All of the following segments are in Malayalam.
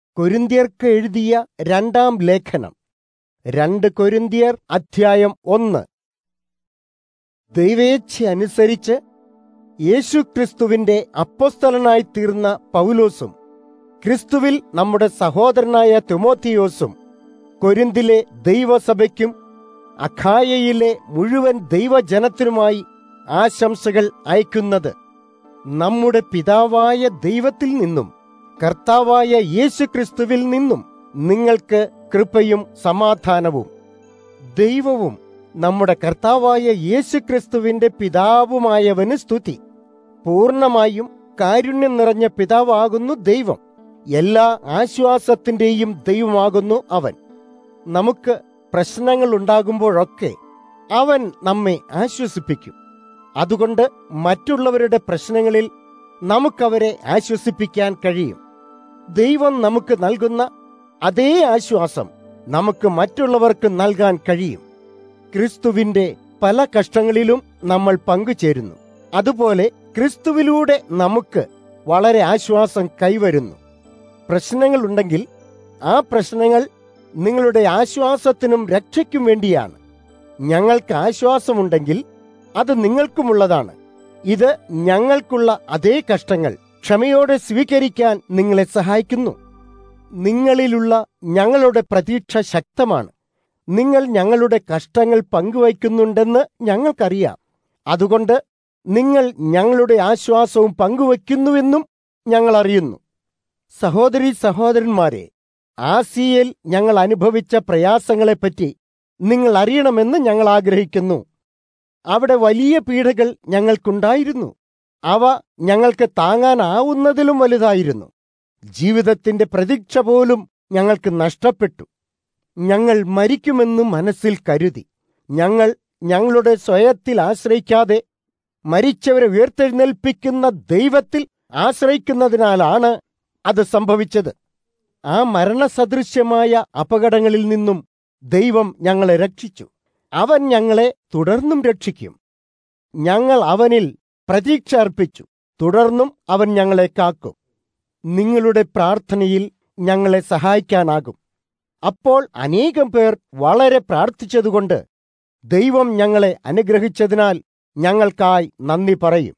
കൊരിന്ത്യർക്ക് എഴുതിയ രണ്ടാം ലേഖനം 2 കൊരിന്ത്യർ അധ്യായം 1. ദൈവേച്ഛ അനുസരിച്ച് യേശുക്രിസ്തുവിന്റെ അപ്പോസ്തലനായി തീർന്ന പൗലോസും ക്രിസ്തുവിൽ നമ്മുടെ സഹോദരനായ തിമോത്തിയോസും കൊരിന്തിലെ ദൈവസഭയ്ക്കും അഖായയിലെ മുഴുവൻ ദൈവജനത്തിനുമായി ആശംസകൾ അയക്കുന്നത് നമ്മുടെ പിതാവായ ദൈവത്തിൽ നിന്നും കർത്താവായ യേശുക്രിസ്തുവിൽ നിന്നും നിങ്ങൾക്ക് കൃപയും സമാധാനവും. ദൈവവും നമ്മുടെ കർത്താവായ യേശുക്രിസ്തുവിന്റെ പിതാവുമായവന് സ്തുതി. പൂർണ്ണമായും കാരുണ്യം നിറഞ്ഞ പിതാവാകുന്നു ദൈവം. എല്ലാ ആശ്വാസത്തിന്റെയും ദൈവമാകുന്നു അവൻ. നമുക്ക് പ്രശ്നങ്ങൾ ഉണ്ടാകുമ്പോഴൊക്കെ അവൻ നമ്മെ ആശ്വസിപ്പിക്കും. അതുകൊണ്ട് മറ്റുള്ളവരുടെ പ്രശ്നങ്ങളിൽ നമുക്കവരെ ആശ്വസിപ്പിക്കാൻ കഴിയും. ദൈവം നമുക്ക് നൽകുന്ന അതേ ആശ്വാസം നമുക്ക് മറ്റുള്ളവർക്ക് നൽകാൻ കഴിയും. ക്രിസ്തുവിന്റെ പല കഷ്ടങ്ങളിലും നമ്മൾ പങ്കുചേരുന്നു. അതുപോലെ ക്രിസ്തുവിലൂടെ നമുക്ക് വളരെ ആശ്വാസം കൈവരുന്നു. പ്രശ്നങ്ങളുണ്ടെങ്കിൽ ആ പ്രശ്നങ്ങൾ നിങ്ങളുടെ ആശ്വാസത്തിനും രക്ഷയ്ക്കും വേണ്ടിയാണ്. ഞങ്ങൾക്ക് ആശ്വാസമുണ്ടെങ്കിൽ അത് നിങ്ങൾക്കുമുള്ളതാണ്. ഇത് ഞങ്ങൾക്കുള്ള അതേ കഷ്ടങ്ങൾ ക്ഷമയോടെ സ്വീകരിക്കാൻ നിങ്ങളെ സഹായിക്കുന്നു. നിങ്ങളിലുള്ള ഞങ്ങളുടെ പ്രതീക്ഷ ശക്തമാണ്. നിങ്ങൾ ഞങ്ങളുടെ കഷ്ടങ്ങൾ പങ്കുവയ്ക്കുന്നുണ്ടെന്ന് ഞങ്ങൾക്കറിയാം. അതുകൊണ്ട് നിങ്ങൾ ഞങ്ങളുടെ ആശ്വാസവും പങ്കുവയ്ക്കുന്നുവെന്നും ഞങ്ങൾ അറിയുന്നു. സഹോദരീ സഹോദരന്മാരെ, ആസിയയിൽ ഞങ്ങൾ അനുഭവിച്ച പ്രയാസങ്ങളെപ്പറ്റി നിങ്ങൾ അറിയണമെന്ന് ഞങ്ങൾ ആഗ്രഹിക്കുന്നു. അവിടെ വലിയ പീഡകൾ ഞങ്ങൾക്കുണ്ടായിരുന്നു. അവ ഞങ്ങൾക്ക് താങ്ങാനാവുന്നതിലും വലുതായിരുന്നു. ജീവിതത്തിന്റെ പ്രതീക്ഷ പോലും ഞങ്ങൾക്ക് നഷ്ടപ്പെട്ടു. ഞങ്ങൾ മരിക്കുമെന്ന് മനസ്സിൽ കരുതി. ഞങ്ങൾ ഞങ്ങളുടെ സ്വയത്തിൽ ആശ്രയിക്കാതെ മരിച്ചവരെ ഉയർത്തെഴുന്നേൽപ്പിക്കുന്ന ദൈവത്തിൽ ആശ്രയിക്കുന്നതിനാലാണ് അത് സംഭവിച്ചത്. ആ മരണസദൃശ്യമായ അപകടങ്ങളിൽ നിന്നും ദൈവം ഞങ്ങളെ രക്ഷിച്ചു. അവൻ ഞങ്ങളെ തുടർന്നും രക്ഷിക്കും. ഞങ്ങൾ അവനിൽ പ്രതീക്ഷ അർപ്പിച്ചു. തുടർന്നും അവൻ ഞങ്ങളെ കാക്കും. നിങ്ങളുടെ പ്രാർത്ഥനയിൽ ഞങ്ങളെ സഹായിക്കാനാകും. അപ്പോൾ അനേകം പേർ വളരെ പ്രാർത്ഥിച്ചതുകൊണ്ട് ദൈവം ഞങ്ങളെ അനുഗ്രഹിച്ചതിനാൽ ഞങ്ങൾക്കായി നന്ദി പറയും.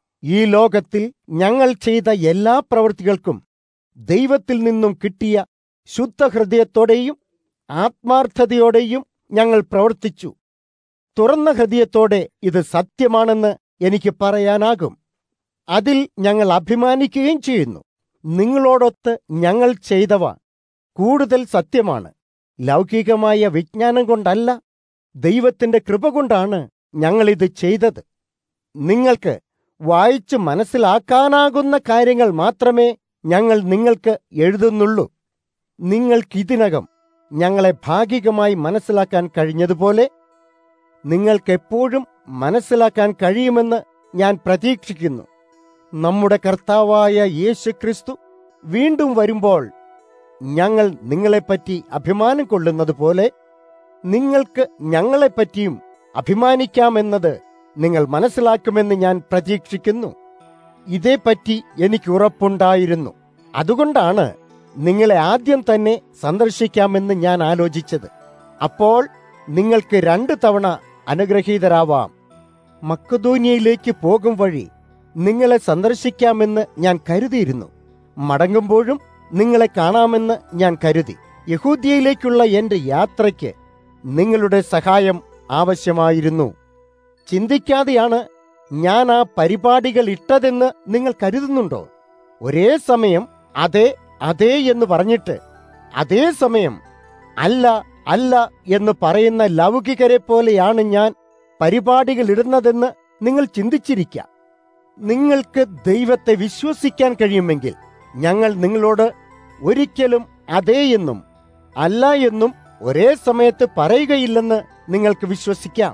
ഈ ലോകത്തിൽ ഞങ്ങൾ ചെയ്ത എല്ലാ പ്രവൃത്തികൾക്കും ദൈവത്തിൽ നിന്നും കിട്ടിയ ശുദ്ധഹൃദയത്തോടെയും ആത്മാർത്ഥതയോടെയും ഞങ്ങൾ പ്രവർത്തിച്ചു. തുറന്ന ഹൃദയത്തോടെ ഇത് സത്യമാണെന്ന് എനിക്ക് പറയാനാകും. അതിൽ ഞങ്ങൾ അഭിമാനിക്കുകയും ചെയ്യുന്നു. നിങ്ങളോടൊത്ത് ഞങ്ങൾ ചെയ്തവ കൂടുതൽ സത്യമാണ്. ലൗകികമായ വിജ്ഞാനം കൊണ്ടല്ല, ദൈവത്തിന്റെ കൃപ കൊണ്ടാണ് ഞങ്ങളിത് ചെയ്തത്. നിങ്ങൾക്ക് വായിച്ച് മനസ്സിലാക്കാനാകുന്ന കാര്യങ്ങൾ മാത്രമേ ഞങ്ങൾ നിങ്ങൾക്ക് എഴുതുന്നുള്ളൂ. നിങ്ങൾക്കിതിനകം ഞങ്ങളെ ഭാഗികമായി മനസ്സിലാക്കാൻ കഴിഞ്ഞതുപോലെ നിങ്ങൾക്കെപ്പോഴും മനസ്സിലാക്കാൻ കഴിയുമെന്ന് ഞാൻ പ്രതീക്ഷിക്കുന്നു. നമ്മുടെ കർത്താവായ യേശുക്രിസ്തു വീണ്ടും വരുമ്പോൾ ഞങ്ങൾ നിങ്ങളെപ്പറ്റി അഭിമാനം കൊള്ളുന്നത് പോലെ നിങ്ങൾക്ക് ഞങ്ങളെപ്പറ്റിയും അഭിമാനിക്കാമെന്നത് നിങ്ങൾ മനസ്സിലാക്കുമെന്ന് ഞാൻ പ്രതീക്ഷിക്കുന്നു. ഇതേപ്പറ്റി എനിക്ക് ഉറപ്പുണ്ടായിരുന്നു. അതുകൊണ്ടാണ് നിങ്ങളെ ആദ്യം തന്നെ സന്ദർശിക്കാമെന്ന് ഞാൻ ആലോചിച്ചത്. അപ്പോൾ നിങ്ങൾക്ക് 2 തവണ അനുഗ്രഹീതരാവാം. മക്കദോന്യയിലേക്ക് പോകും വഴി നിങ്ങളെ സന്ദർശിക്കാമെന്ന് ഞാൻ കരുതിയിരുന്നു. മടങ്ങുമ്പോഴും നിങ്ങളെ കാണാമെന്ന് ഞാൻ കരുതി. യഹൂദ്യയിലേക്കുള്ള എന്റെ യാത്രയ്ക്ക് നിങ്ങളുടെ സഹായം ആവശ്യമായിരുന്നു. ചിന്തിക്കാതെയാണ് ഞാൻ ആ പരിപാടികൾ ഇട്ടതെന്ന് നിങ്ങൾ കരുതുന്നുണ്ടോ? ഒരേ സമയം അതെ അതെ എന്ന് പറഞ്ഞിട്ട് അതേ സമയം അല്ല അല്ല എന്ന് പറയുന്ന ലൗകികരെ പോലെയാണ് ഞാൻ പരിപാടികൾ ഇടുന്നതെന്ന് നിങ്ങൾ ചിന്തിച്ചിരിക്കാം. നിങ്ങൾക്ക് ദൈവത്തെ വിശ്വസിക്കാൻ കഴിയുമെങ്കിൽ ഞങ്ങൾ നിങ്ങളോട് ഒരിക്കലും അതെ എന്നും അല്ല എന്നും ഒരേ സമയത്ത് പറയുകയില്ലെന്ന് നിങ്ങൾക്ക് വിശ്വസിക്കാം.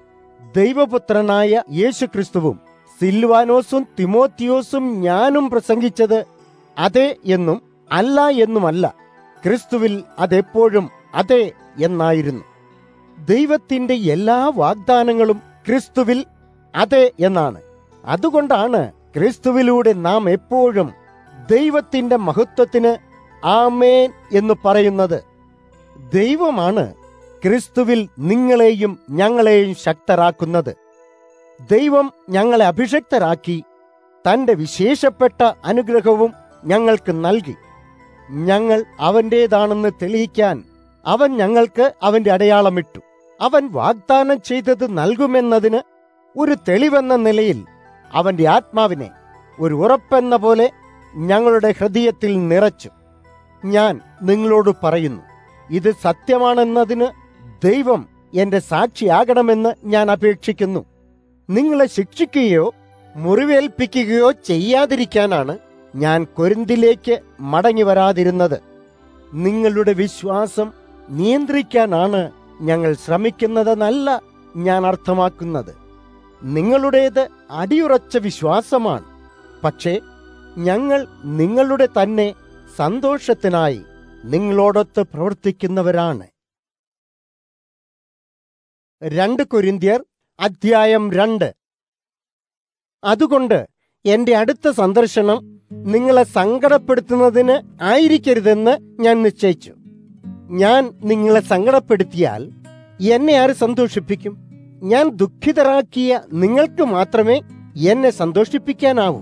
ദൈവപുത്രനായ യേശുക്രിസ്തുവും സിൽവാനോസും തിമോത്തിയോസും ഞാനും പ്രസംഗിച്ചത് അതെ എന്നും അല്ല എന്നുമല്ല. ക്രിസ്തുവിൽ അതെപ്പോഴും അതെ എന്നായിരുന്നു. ദൈവത്തിന്റെ എല്ലാ വാഗ്ദാനങ്ങളും ക്രിസ്തുവിൽ അതെ എന്നാണ്. അതുകൊണ്ടാണ് ക്രിസ്തുവിലൂടെ നാം എപ്പോഴും ദൈവത്തിന്റെ മഹത്വത്തിന് ആമേൻ എന്ന് പറയുന്നത്. ദൈവമാണ് ക്രിസ്തുവിൽ നിങ്ങളെയും ഞങ്ങളെയും ശക്തരാക്കുന്നത്. ദൈവം ഞങ്ങളെ അഭിഷക്തരാക്കി തന്റെ വിശേഷപ്പെട്ട അനുഗ്രഹവും ഞങ്ങൾക്ക് നൽകി. ഞങ്ങൾ അവന്റേതാണെന്ന് തെളിയിക്കാൻ അവൻ ഞങ്ങൾക്ക് അവന്റെ അടയാളമിട്ടു. അവൻ വാഗ്ദാനം ചെയ്തത് നൽകുമെന്നതിന് ഒരു തെളിവെന്ന നിലയിൽ അവന്റെ ആത്മാവിനെ ഒരു ഉറപ്പെന്ന പോലെ ഞങ്ങളുടെ ഹൃദയത്തിൽ നിറച്ചു. ഞാൻ നിങ്ങളോട് പറയുന്നു, ഇത് സത്യമാണെന്നതിന് ദൈവം എന്റെ സാക്ഷിയാകണമെന്ന് ഞാൻ അപേക്ഷിക്കുന്നു. നിങ്ങളെ ശിക്ഷിക്കുകയോ മുറിവേൽപ്പിക്കുകയോ ചെയ്യാതിരിക്കാനാണ് ഞാൻ കൊരിന്തിലേക്ക് മടങ്ങി വരാതിരുന്നത്. നിങ്ങളുടെ വിശ്വാസം നിയന്ത്രിക്കാനാണ് ഞങ്ങൾ ശ്രമിക്കുന്നതെന്നല്ല ഞാൻ അർത്ഥമാക്കുന്നത്. നിങ്ങളുടേത് അടിയുറച്ച വിശ്വാസമാണ്. പക്ഷേ ഞങ്ങൾ നിങ്ങളുടെ തന്നെ സന്തോഷത്തിനായി നിങ്ങളോടൊത്ത് പ്രവർത്തിക്കുന്നവരാണ്. 2 കൊരിന്ത്യർ അധ്യായം 2. അതുകൊണ്ട് എന്റെ അടുത്ത സന്ദർശനം നിങ്ങളെ സങ്കടപ്പെടുത്തുന്നതിന് ആയിരിക്കരുതെന്ന് ഞാൻ നിശ്ചയിച്ചു. ഞാൻ നിങ്ങളെ സങ്കടപ്പെടുത്തിയാൽ എന്നെ ആര് സന്തോഷിപ്പിക്കും? ഞാൻ ദുഃഖിതരാക്കിയ നിങ്ങൾക്ക് മാത്രമേ എന്നെ സന്തോഷിപ്പിക്കാനാവൂ.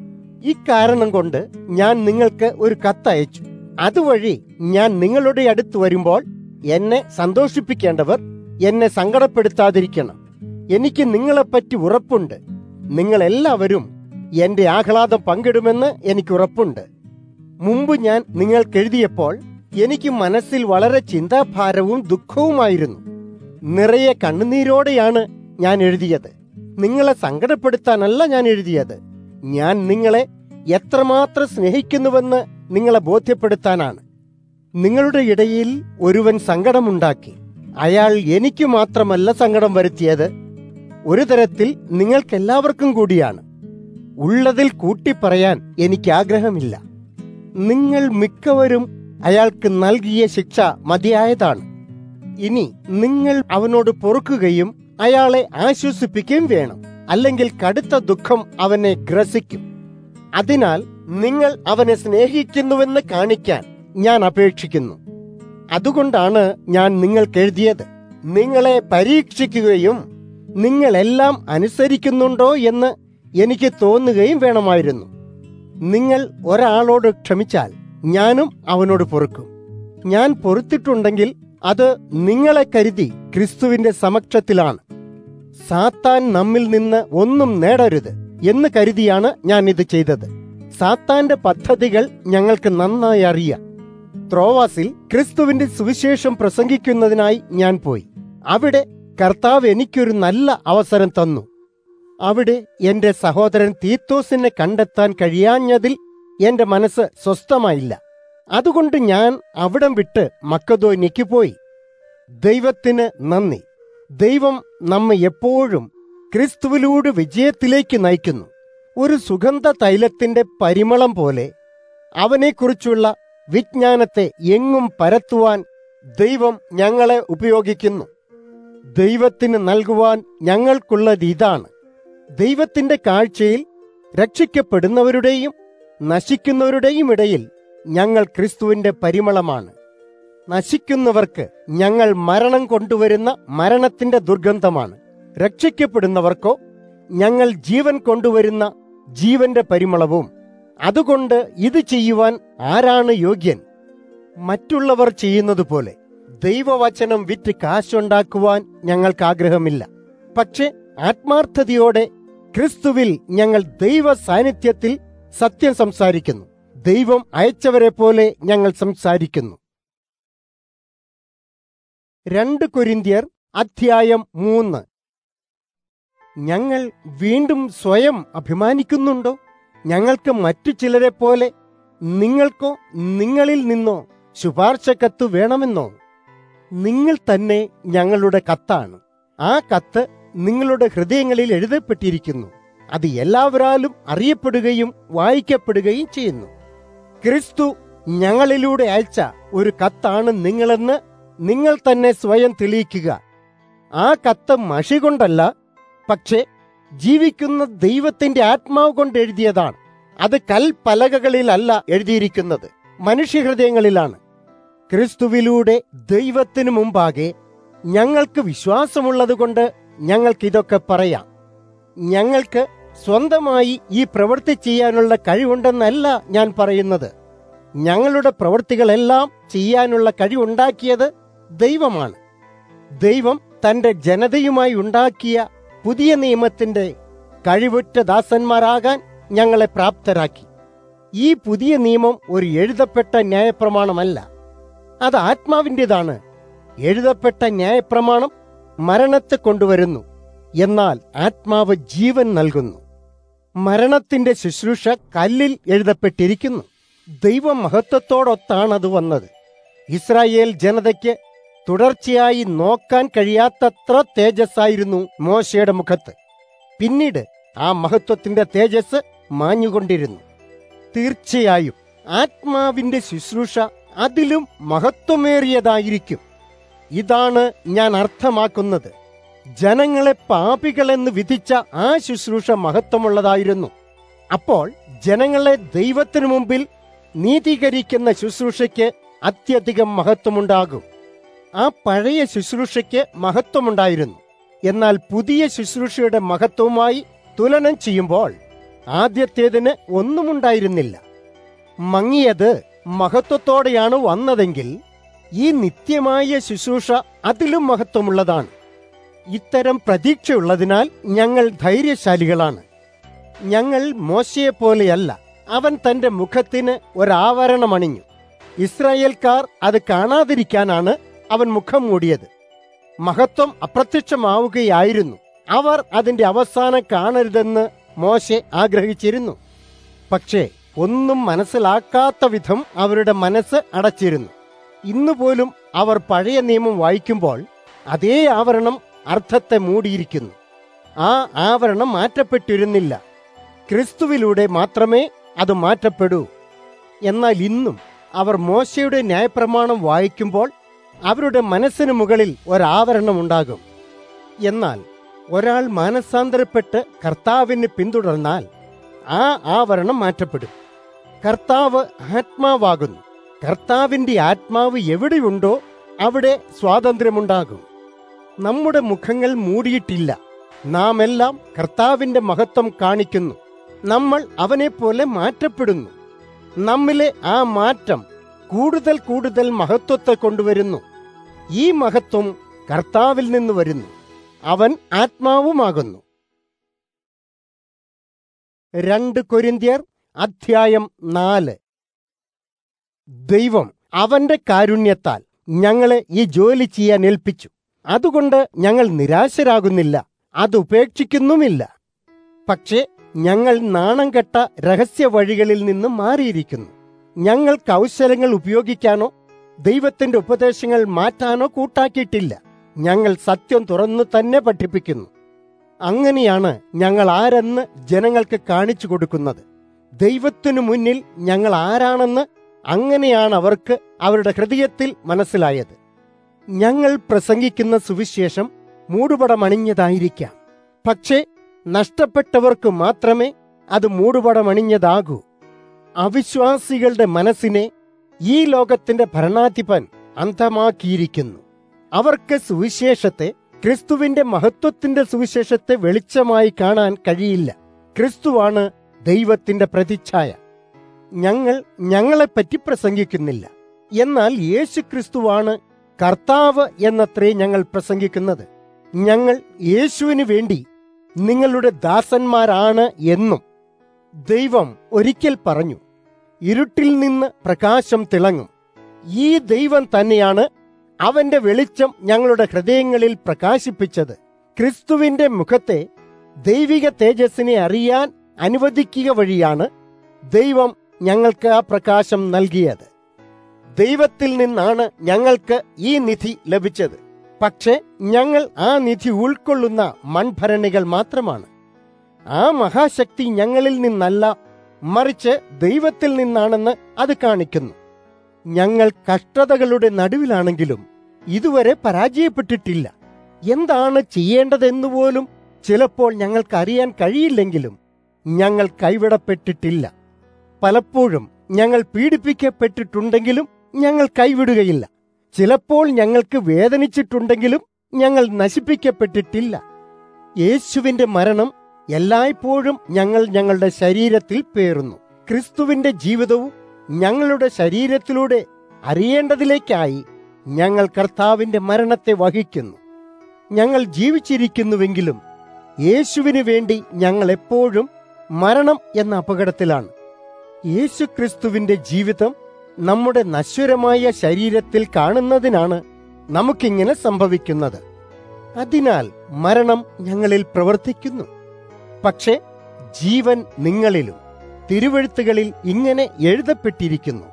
ഇക്കാരണം കൊണ്ട് ഞാൻ നിങ്ങൾക്ക് ഒരു കത്തയച്ചു. അതുവഴി ഞാൻ നിങ്ങളുടെ അടുത്ത് വരുമ്പോൾ എന്നെ സന്തോഷിപ്പിക്കേണ്ടവർ എന്നെ സങ്കടപ്പെടുത്താതിരിക്കണം. എനിക്ക് നിങ്ങളെപ്പറ്റി ഉറപ്പുണ്ട്. നിങ്ങളെല്ലാവരും എന്റെ ആഹ്ലാദം പങ്കിടുമെന്ന് എനിക്ക് ഉറപ്പുണ്ട്. മുമ്പ് ഞാൻ നിങ്ങൾക്കെഴുതിയപ്പോൾ എനിക്ക് മനസ്സിൽ വളരെ ചിന്താഭാരവും ദുഃഖവുമായിരുന്നു. നിറയെ കണ്ണുനീരോടെയാണ് ഞാൻ എഴുതിയത്. നിങ്ങളെ സങ്കടപ്പെടുത്താനല്ല ഞാൻ എഴുതിയത്. ഞാൻ നിങ്ങളെ എത്രമാത്രം സ്നേഹിക്കുന്നുവെന്ന് നിങ്ങളെ ബോധ്യപ്പെടുത്താനാണ്. നിങ്ങളുടെ ഇടയിൽ ഒരുവൻ സങ്കടമുണ്ടാക്കി. അയാൾ എനിക്ക് മാത്രമല്ല സങ്കടം വരുത്തിയത്, ഒരു തരത്തിൽ നിങ്ങൾക്കെല്ലാവർക്കും കൂടിയാണ്. ഉള്ളതിൽ കൂട്ടിപ്പറയാൻ എനിക്ക് ആഗ്രഹമില്ല. നിങ്ങൾ മിക്കവരും അയാൾക്ക് നൽകിയ ശിക്ഷ മതിയായതാണ്. ഇനി നിങ്ങൾ അവനോട് പൊറുക്കുകയും അയാളെ ആശ്വസിപ്പിക്കുകയും വേണം. അല്ലെങ്കിൽ കടുത്ത ദുഃഖം അവനെ ഗ്രസിക്കും. അതിനാൽ നിങ്ങൾ അവനെ സ്നേഹിക്കുന്നുവെന്ന് കാണിക്കാൻ ഞാൻ അപേക്ഷിക്കുന്നു. അതുകൊണ്ടാണ് ഞാൻ നിങ്ങൾക്കെഴുതിയത്. നിങ്ങളെ പരീക്ഷിക്കുകയും നിങ്ങളെല്ലാം അനുസരിക്കുന്നുണ്ടോ എന്ന് എനിക്ക് തോന്നുകയും വേണമായിരുന്നു. നിങ്ങൾ ഒരാളോട് ക്ഷമിച്ചാൽ ഞാനും അവനോട് പൊറുക്കും. ഞാൻ പൊറുത്തിട്ടുണ്ടെങ്കിൽ അത് നിങ്ങളെ കരുതി ക്രിസ്തുവിന്റെ സമക്ഷത്തിലാണ്. സാത്താൻ നമ്മിൽ നിന്ന് ഒന്നും നേടരുത് എന്ന് കരുതിയാണ് ഞാൻ ഇത് ചെയ്തത്. സാത്താന്റെ പദ്ധതികൾ ഞങ്ങൾക്ക് നന്നായി അറിയാം. ത്രോവാസിൽ ക്രിസ്തുവിന്റെ സുവിശേഷം പ്രസംഗിക്കുന്നതിനായി ഞാൻ പോയി. അവിടെ കർത്താവ് എനിക്കൊരു നല്ല അവസരം തന്നു. അവിടെ എന്റെ സഹോദരൻ തീത്തോസിനെ കണ്ടെത്താൻ കഴിയാഞ്ഞതിൽ എന്റെ മനസ്സ് സ്വസ്ഥമായില്ല. അതുകൊണ്ട് ഞാൻ അവിടം വിട്ട് മക്കദോന്യയ്ക്ക് പോയി. ദൈവത്തിന് നന്ദി. ദൈവം നമ്മെ എപ്പോഴും ക്രിസ്തുവിലൂടെ വിജയത്തിലേക്ക് നയിക്കുന്നു. ഒരു സുഗന്ധ തൈലത്തിന്റെ പരിമളം പോലെ അവനെക്കുറിച്ചുള്ള വിജ്ഞാനത്തെ എങ്ങും പരത്തുവാൻ ദൈവം ഞങ്ങളെ ഉപയോഗിക്കുന്നു. ദൈവത്തിന് നൽകുവാൻ ഞങ്ങൾക്കുള്ളത് ഇതാണ്: ദൈവത്തിന്റെ കാഴ്ചയിൽ രക്ഷിക്കപ്പെടുന്നവരുടെയും നശിക്കുന്നവരുടെയും ഇടയിൽ ഞങ്ങൾ ക്രിസ്തുവിന്റെ പരിമളമാണ്. നശിക്കുന്നവർക്ക് ഞങ്ങൾ മരണം കൊണ്ടുവരുന്ന മരണത്തിന്റെ ദുർഗന്ധമാണ്. രക്ഷിക്കപ്പെടുന്നവർക്കോ ഞങ്ങൾ ജീവൻ കൊണ്ടുവരുന്ന ജീവന്റെ പരിമളവും. അതുകൊണ്ട് ഇത് ചെയ്യുവാൻ ആരാണ് യോഗ്യൻ? മറ്റുള്ളവർ ചെയ്യുന്നത് പോലെ ദൈവവചനം വിറ്റ് കാശുണ്ടാക്കുവാൻ ഞങ്ങൾക്ക് ആഗ്രഹമില്ല. പക്ഷെ ആത്മാർത്ഥതയോടെ ക്രിസ്തുവിൽ ഞങ്ങൾ ദൈവ സാന്നിധ്യത്തിൽ സത്യം സംസാരിക്കുന്നു. ദൈവം അയച്ചവരെ പോലെ ഞങ്ങൾ സംസാരിക്കുന്നു. 2 കൊരിന്ത്യർ അധ്യായം 3. ഞങ്ങൾ വീണ്ടും സ്വയം അഭിമാനിക്കുന്നുണ്ടോ? ഞങ്ങൾക്ക് മറ്റു ചിലരെ പോലെ നിങ്ങൾക്കോ നിങ്ങളിൽ നിന്നോ ശുപാർശ കത്ത് വേണമെന്നോ? നിങ്ങൾ തന്നെ ഞങ്ങളുടെ കത്താണ്. ആ കത്ത് നിങ്ങളുടെ ഹൃദയങ്ങളിൽ എഴുതപ്പെട്ടിരിക്കുന്നു. അത് എല്ലാവരാലും അറിയപ്പെടുകയും വായിക്കപ്പെടുകയും ചെയ്യുന്നു. ക്രിസ്തു ഞങ്ങളിലൂടെ അയച്ച ഒരു കത്താണ് നിങ്ങളെന്ന് നിങ്ങൾ തന്നെ സ്വയം തെളിയിക്കുക. ആ കത്ത് മഷി കൊണ്ടല്ല, പക്ഷേ ജീവിക്കുന്ന ദൈവത്തിന്റെ ആത്മാവ് കൊണ്ട് എഴുതിയതാണ്. അത് കൽപ്പലകകളിലല്ല എഴുതിയിരിക്കുന്നത്, മനുഷ്യഹൃദയങ്ങളിലാണ്. ക്രിസ്തുവിലൂടെ ദൈവത്തിനു മുമ്പാകെ ഞങ്ങൾക്ക് വിശ്വാസമുള്ളതുകൊണ്ട് ഞങ്ങൾക്കിതൊക്കെ പറയാം. ഞങ്ങൾക്ക് സ്വന്തമായി ഈ പ്രവൃത്തി ചെയ്യാനുള്ള കഴിവുണ്ടെന്നല്ല ഞാൻ പറയുന്നത്. ഞങ്ങളുടെ പ്രവൃത്തികളെല്ലാം ചെയ്യാനുള്ള കഴിവുണ്ടാക്കിയത് ദൈവമാണ്. ദൈവം തന്റെ ജനതയുമായി ഉണ്ടാക്കിയ പുതിയ നിയമത്തിന്റെ കഴിവുറ്റ ദാസന്മാരാകാൻ ഞങ്ങളെ പ്രാപ്തരാക്കി. ഈ പുതിയ നിയമം ഒരു എഴുതപ്പെട്ട ന്യായപ്രമാണമല്ല, അത് ആത്മാവിൻ്റെതാണ്. എഴുതപ്പെട്ട ന്യായപ്രമാണം മരണത്തെ കൊണ്ടുവരുന്നു, എന്നാൽ ആത്മാവ് ജീവൻ നൽകുന്നു. മരണത്തിന്റെ ശുശ്രൂഷ കല്ലിൽ എഴുതപ്പെട്ടിരിക്കുന്നു. ദൈവമഹത്വത്തോടൊത്താണത് വന്നത്. ഇസ്രായേൽ ജനതയ്ക്ക് തുടർച്ചയായി നോക്കാൻ കഴിയാത്തത്ര തേജസ്സായിരുന്നു മോശയുടെ മുഖത്ത്. പിന്നീട് ആ മഹത്വത്തിന്റെ തേജസ് മാഞ്ഞുകൊണ്ടിരുന്നു. തീർച്ചയായും ആത്മാവിന്റെ ശുശ്രൂഷ അതിലും മഹത്വമേറിയതായിരിക്കും. ഇതാണ് ഞാൻ അർത്ഥമാക്കുന്നത്. ജനങ്ങളെ പാപികളെന്ന് വിധിച്ച ആ ശുശ്രൂഷ മഹത്വമുള്ളതായിരുന്നു. അപ്പോൾ ജനങ്ങളെ ദൈവത്തിനു മുമ്പിൽ നീതീകരിക്കുന്ന ശുശ്രൂഷയ്ക്ക് അത്യധികം മഹത്വമുണ്ടാകും. ആ പഴയ ശുശ്രൂഷയ്ക്ക് മഹത്വമുണ്ടായിരുന്നു. എന്നാൽ പുതിയ ശുശ്രൂഷയുടെ മഹത്വവുമായി തുലനം ചെയ്യുമ്പോൾ ആദ്യത്തേതിന് ഒന്നുമുണ്ടായിരുന്നില്ല. മങ്ങിയത് മഹത്വത്തോടെയാണ് വന്നതെങ്കിൽ ഈ നിത്യമായ ശുശ്രൂഷ അതിലും മഹത്വമുള്ളതാണ്. ഇത്തരം പ്രതീക്ഷയുള്ളതിനാൽ ഞങ്ങൾ ധൈര്യശാലികളാണ്. ഞങ്ങൾ മോശയെപ്പോലെയല്ല. അവൻ തന്റെ മുഖത്തിന് ഒരാവരണമണിഞ്ഞു. ഇസ്രായേൽക്കാർ അത് കാണാതിരിക്കാനാണ് അവൻ മുഖം മൂടിയത്. മഹത്വം അപ്രത്യക്ഷമാവുകയായിരുന്നു. അവർ അതിന്റെ അവസാനം കാണരുതെന്ന് മോശെ ആഗ്രഹിച്ചിരുന്നു. പക്ഷേ ഒന്നും മനസ്സിലാക്കാത്ത വിധം അവരുടെ മനസ്സ് അടച്ചിരുന്നു. ഇന്നുപോലും അവർ പഴയ നിയമം വായിക്കുമ്പോൾ അതേ ആവരണം അർത്ഥത്തെ മൂടിയിരിക്കുന്നു. ആ ആവരണം മാറ്റപ്പെട്ടിരുന്നില്ല. ക്രിസ്തുവിലൂടെ മാത്രമേ അത് മാറ്റപ്പെടൂ. എന്നാൽ ഇന്നും അവർ മോശയുടെ ന്യായപ്രമാണം വായിക്കുമ്പോൾ അവരുടെ മനസ്സിന് മുകളിൽ ഒരാവരണമുണ്ടാകും. എന്നാൽ ഒരാൾ മാനസാന്തരപ്പെട്ട് കർത്താവിനെ പിന്തുടർന്നാൽ ആ ആവരണം മാറ്റപ്പെടും. കർത്താവ് ആത്മാവാകുന്നു. കർത്താവിന്റെ ആത്മാവ് എവിടെയുണ്ടോ അവിടെ സ്വാതന്ത്ര്യമുണ്ടാകും. നമ്മുടെ മുഖങ്ങൾ മൂടിയിട്ടില്ല. നാം എല്ലാം കർത്താവിന്റെ മഹത്വം കാണിക്കുന്നു. നമ്മൾ അവനെപ്പോലെ മാറ്റപ്പെടുന്നു. നമ്മിലെ ആ മാറ്റം കൂടുതൽ കൂടുതൽ മഹത്വത്തെ കൊണ്ടുവരുന്നു. ഈ മഹത്വം കർത്താവിൽ നിന്ന് വരുന്നു. അവൻ ആത്മാവുമാകുന്നു. 2 കൊരിന്ത്യർ അധ്യായം 4. ദൈവം അവന്റെ കാരുണ്യത്താൽ ഞങ്ങളെ ഈ ജോലി ചെയ്യാൻ ഏൽപ്പിച്ചു. അതുകൊണ്ട് ഞങ്ങൾ നിരാശരാകുന്നില്ല, അത് ഉപേക്ഷിക്കുന്നുമില്ല. പക്ഷേ ഞങ്ങൾ നാണം കെട്ട രഹസ്യ വഴികളിൽ നിന്ന് മാറിയിരിക്കുന്നു. ഞങ്ങൾ കൗശലങ്ങൾ ഉപയോഗിക്കാനോ ദൈവത്തിന്റെ ഉപദേശങ്ങൾ മാറ്റാനോ കൂട്ടാക്കിയിട്ടില്ല. ഞങ്ങൾ സത്യം തുറന്നു തന്നെ പഠിപ്പിക്കുന്നു. അങ്ങനെയാണ് ഞങ്ങൾ ആരെന്ന് ജനങ്ങൾക്ക് കാണിച്ചു കൊടുക്കുന്നത്. ദൈവത്തിനു മുന്നിൽ ഞങ്ങൾ ആരാണെന്ന് അങ്ങനെയാണ് അവർക്ക് അവരുടെ ഹൃദയത്തിൽ മനസ്സിലായത്. ഞങ്ങൾ പ്രസംഗിക്കുന്ന സുവിശേഷം മൂടുപടമണിഞ്ഞതായിരിക്കാം. പക്ഷേ നഷ്ടപ്പെട്ടവർക്ക് മാത്രമേ അത് മൂടുപടമണിഞ്ഞതാകൂ. അവിശ്വാസികളുടെ മനസ്സിനെ ഈ ലോകത്തിന്റെ ഭരണാധിപൻ അന്ധമാക്കിയിരിക്കുന്നു. അവർക്ക് സുവിശേഷത്തെ, ക്രിസ്തുവിന്റെ മഹത്വത്തിന്റെ സുവിശേഷത്തെ വെളിച്ചമായി കാണാൻ കഴിയില്ല. ക്രിസ്തുവാണ് ദൈവത്തിന്റെ പ്രതിച്ഛായ. ഞങ്ങൾ ഞങ്ങളെപ്പറ്റി പ്രസംഗിക്കുന്നില്ല, എന്നാൽ യേശു ക്രിസ്തുവാണ് കർത്താവ് എന്നത്രേ ഞങ്ങൾ പ്രസംഗിക്കുന്നത്. ഞങ്ങൾ യേശുവിന് വേണ്ടി നിങ്ങളുടെ ദാസന്മാരാണ് എന്നും. ദൈവം ഒരിക്കൽ പറഞ്ഞു, ഇരുട്ടിൽ നിന്ന് പ്രകാശം തിളങ്ങും. ഈ ദൈവം തന്നെയാണ് അവന്റെ വെളിച്ചം ഞങ്ങളുടെ ഹൃദയങ്ങളിൽ പ്രകാശിപ്പിച്ചത്. ക്രിസ്തുവിന്റെ മുഖത്തെ ദൈവിക തേജസ്സിനെ അറിയാൻ അനുവദിക്കുക വഴിയാണ് ദൈവം ഞങ്ങൾക്ക് ആ പ്രകാശം നൽകിയത്. ദൈവത്തിൽ നിന്നാണ് ഞങ്ങൾക്ക് ഈ നിധി ലഭിച്ചത്. പക്ഷേ ഞങ്ങൾ ആ നിധി ഉൾക്കൊള്ളുന്ന മൺഭരണികൾ മാത്രമാണ്. ആ മഹാശക്തി ഞങ്ങളിൽ നിന്നല്ല, മറിച്ച് ദൈവത്തിൽ നിന്നാണെന്ന് അത് കാണിക്കുന്നു. ഞങ്ങൾ കഷ്ടതകളുടെ നടുവിലാണെങ്കിലും ഇതുവരെ പരാജയപ്പെട്ടിട്ടില്ല. എന്താണ് ചെയ്യേണ്ടതെന്നുപോലും ചിലപ്പോൾ ഞങ്ങൾക്ക് അറിയാൻ കഴിയില്ലെങ്കിലും ഞങ്ങൾ കൈവിടപ്പെട്ടിട്ടില്ല. പലപ്പോഴും ഞങ്ങൾ പീഡിപ്പിക്കപ്പെട്ടിട്ടുണ്ടെങ്കിലും ഞങ്ങൾ കൈവിടുകയില്ല. ചിലപ്പോൾ ഞങ്ങൾക്ക് വേദനിച്ചിട്ടുണ്ടെങ്കിലും ഞങ്ങൾ നശിപ്പിക്കപ്പെട്ടിട്ടില്ല. യേശുവിന്റെ മരണം എല്ലായ്പ്പോഴും ഞങ്ങൾ ഞങ്ങളുടെ ശരീരത്തിൽ പേറുന്നു. ക്രിസ്തുവിന്റെ ജീവിതവും ഞങ്ങളുടെ ശരീരത്തിലൂടെ അറിയേണ്ടതിലേക്കായി ഞങ്ങൾ കർത്താവിന്റെ മരണത്തെ വഹിക്കുന്നു. ഞങ്ങൾ ജീവിച്ചിരിക്കുന്നുവെങ്കിലും യേശുവിനു വേണ്ടി ഞങ്ങൾ എപ്പോഴും മരണം എന്ന അപകടത്തിലാണ്. യേശു ക്രിസ്തുവിന്റെ ജീവിതം നമ്മുടെ നശ്വരമായ ശരീരത്തിൽ കാണുന്നതിനാണ് നമുക്കിങ്ങനെ സംഭവിക്കുന്നത്. അതിനാൽ മരണം ഞങ്ങളിൽ പ്രവർത്തിക്കുന്നു, പക്ഷേ ജീവൻ നിങ്ങളിലും. തിരുവെഴുത്തുകളിൽ ഇങ്ങനെ എഴുതപ്പെട്ടിരിക്കുന്നു: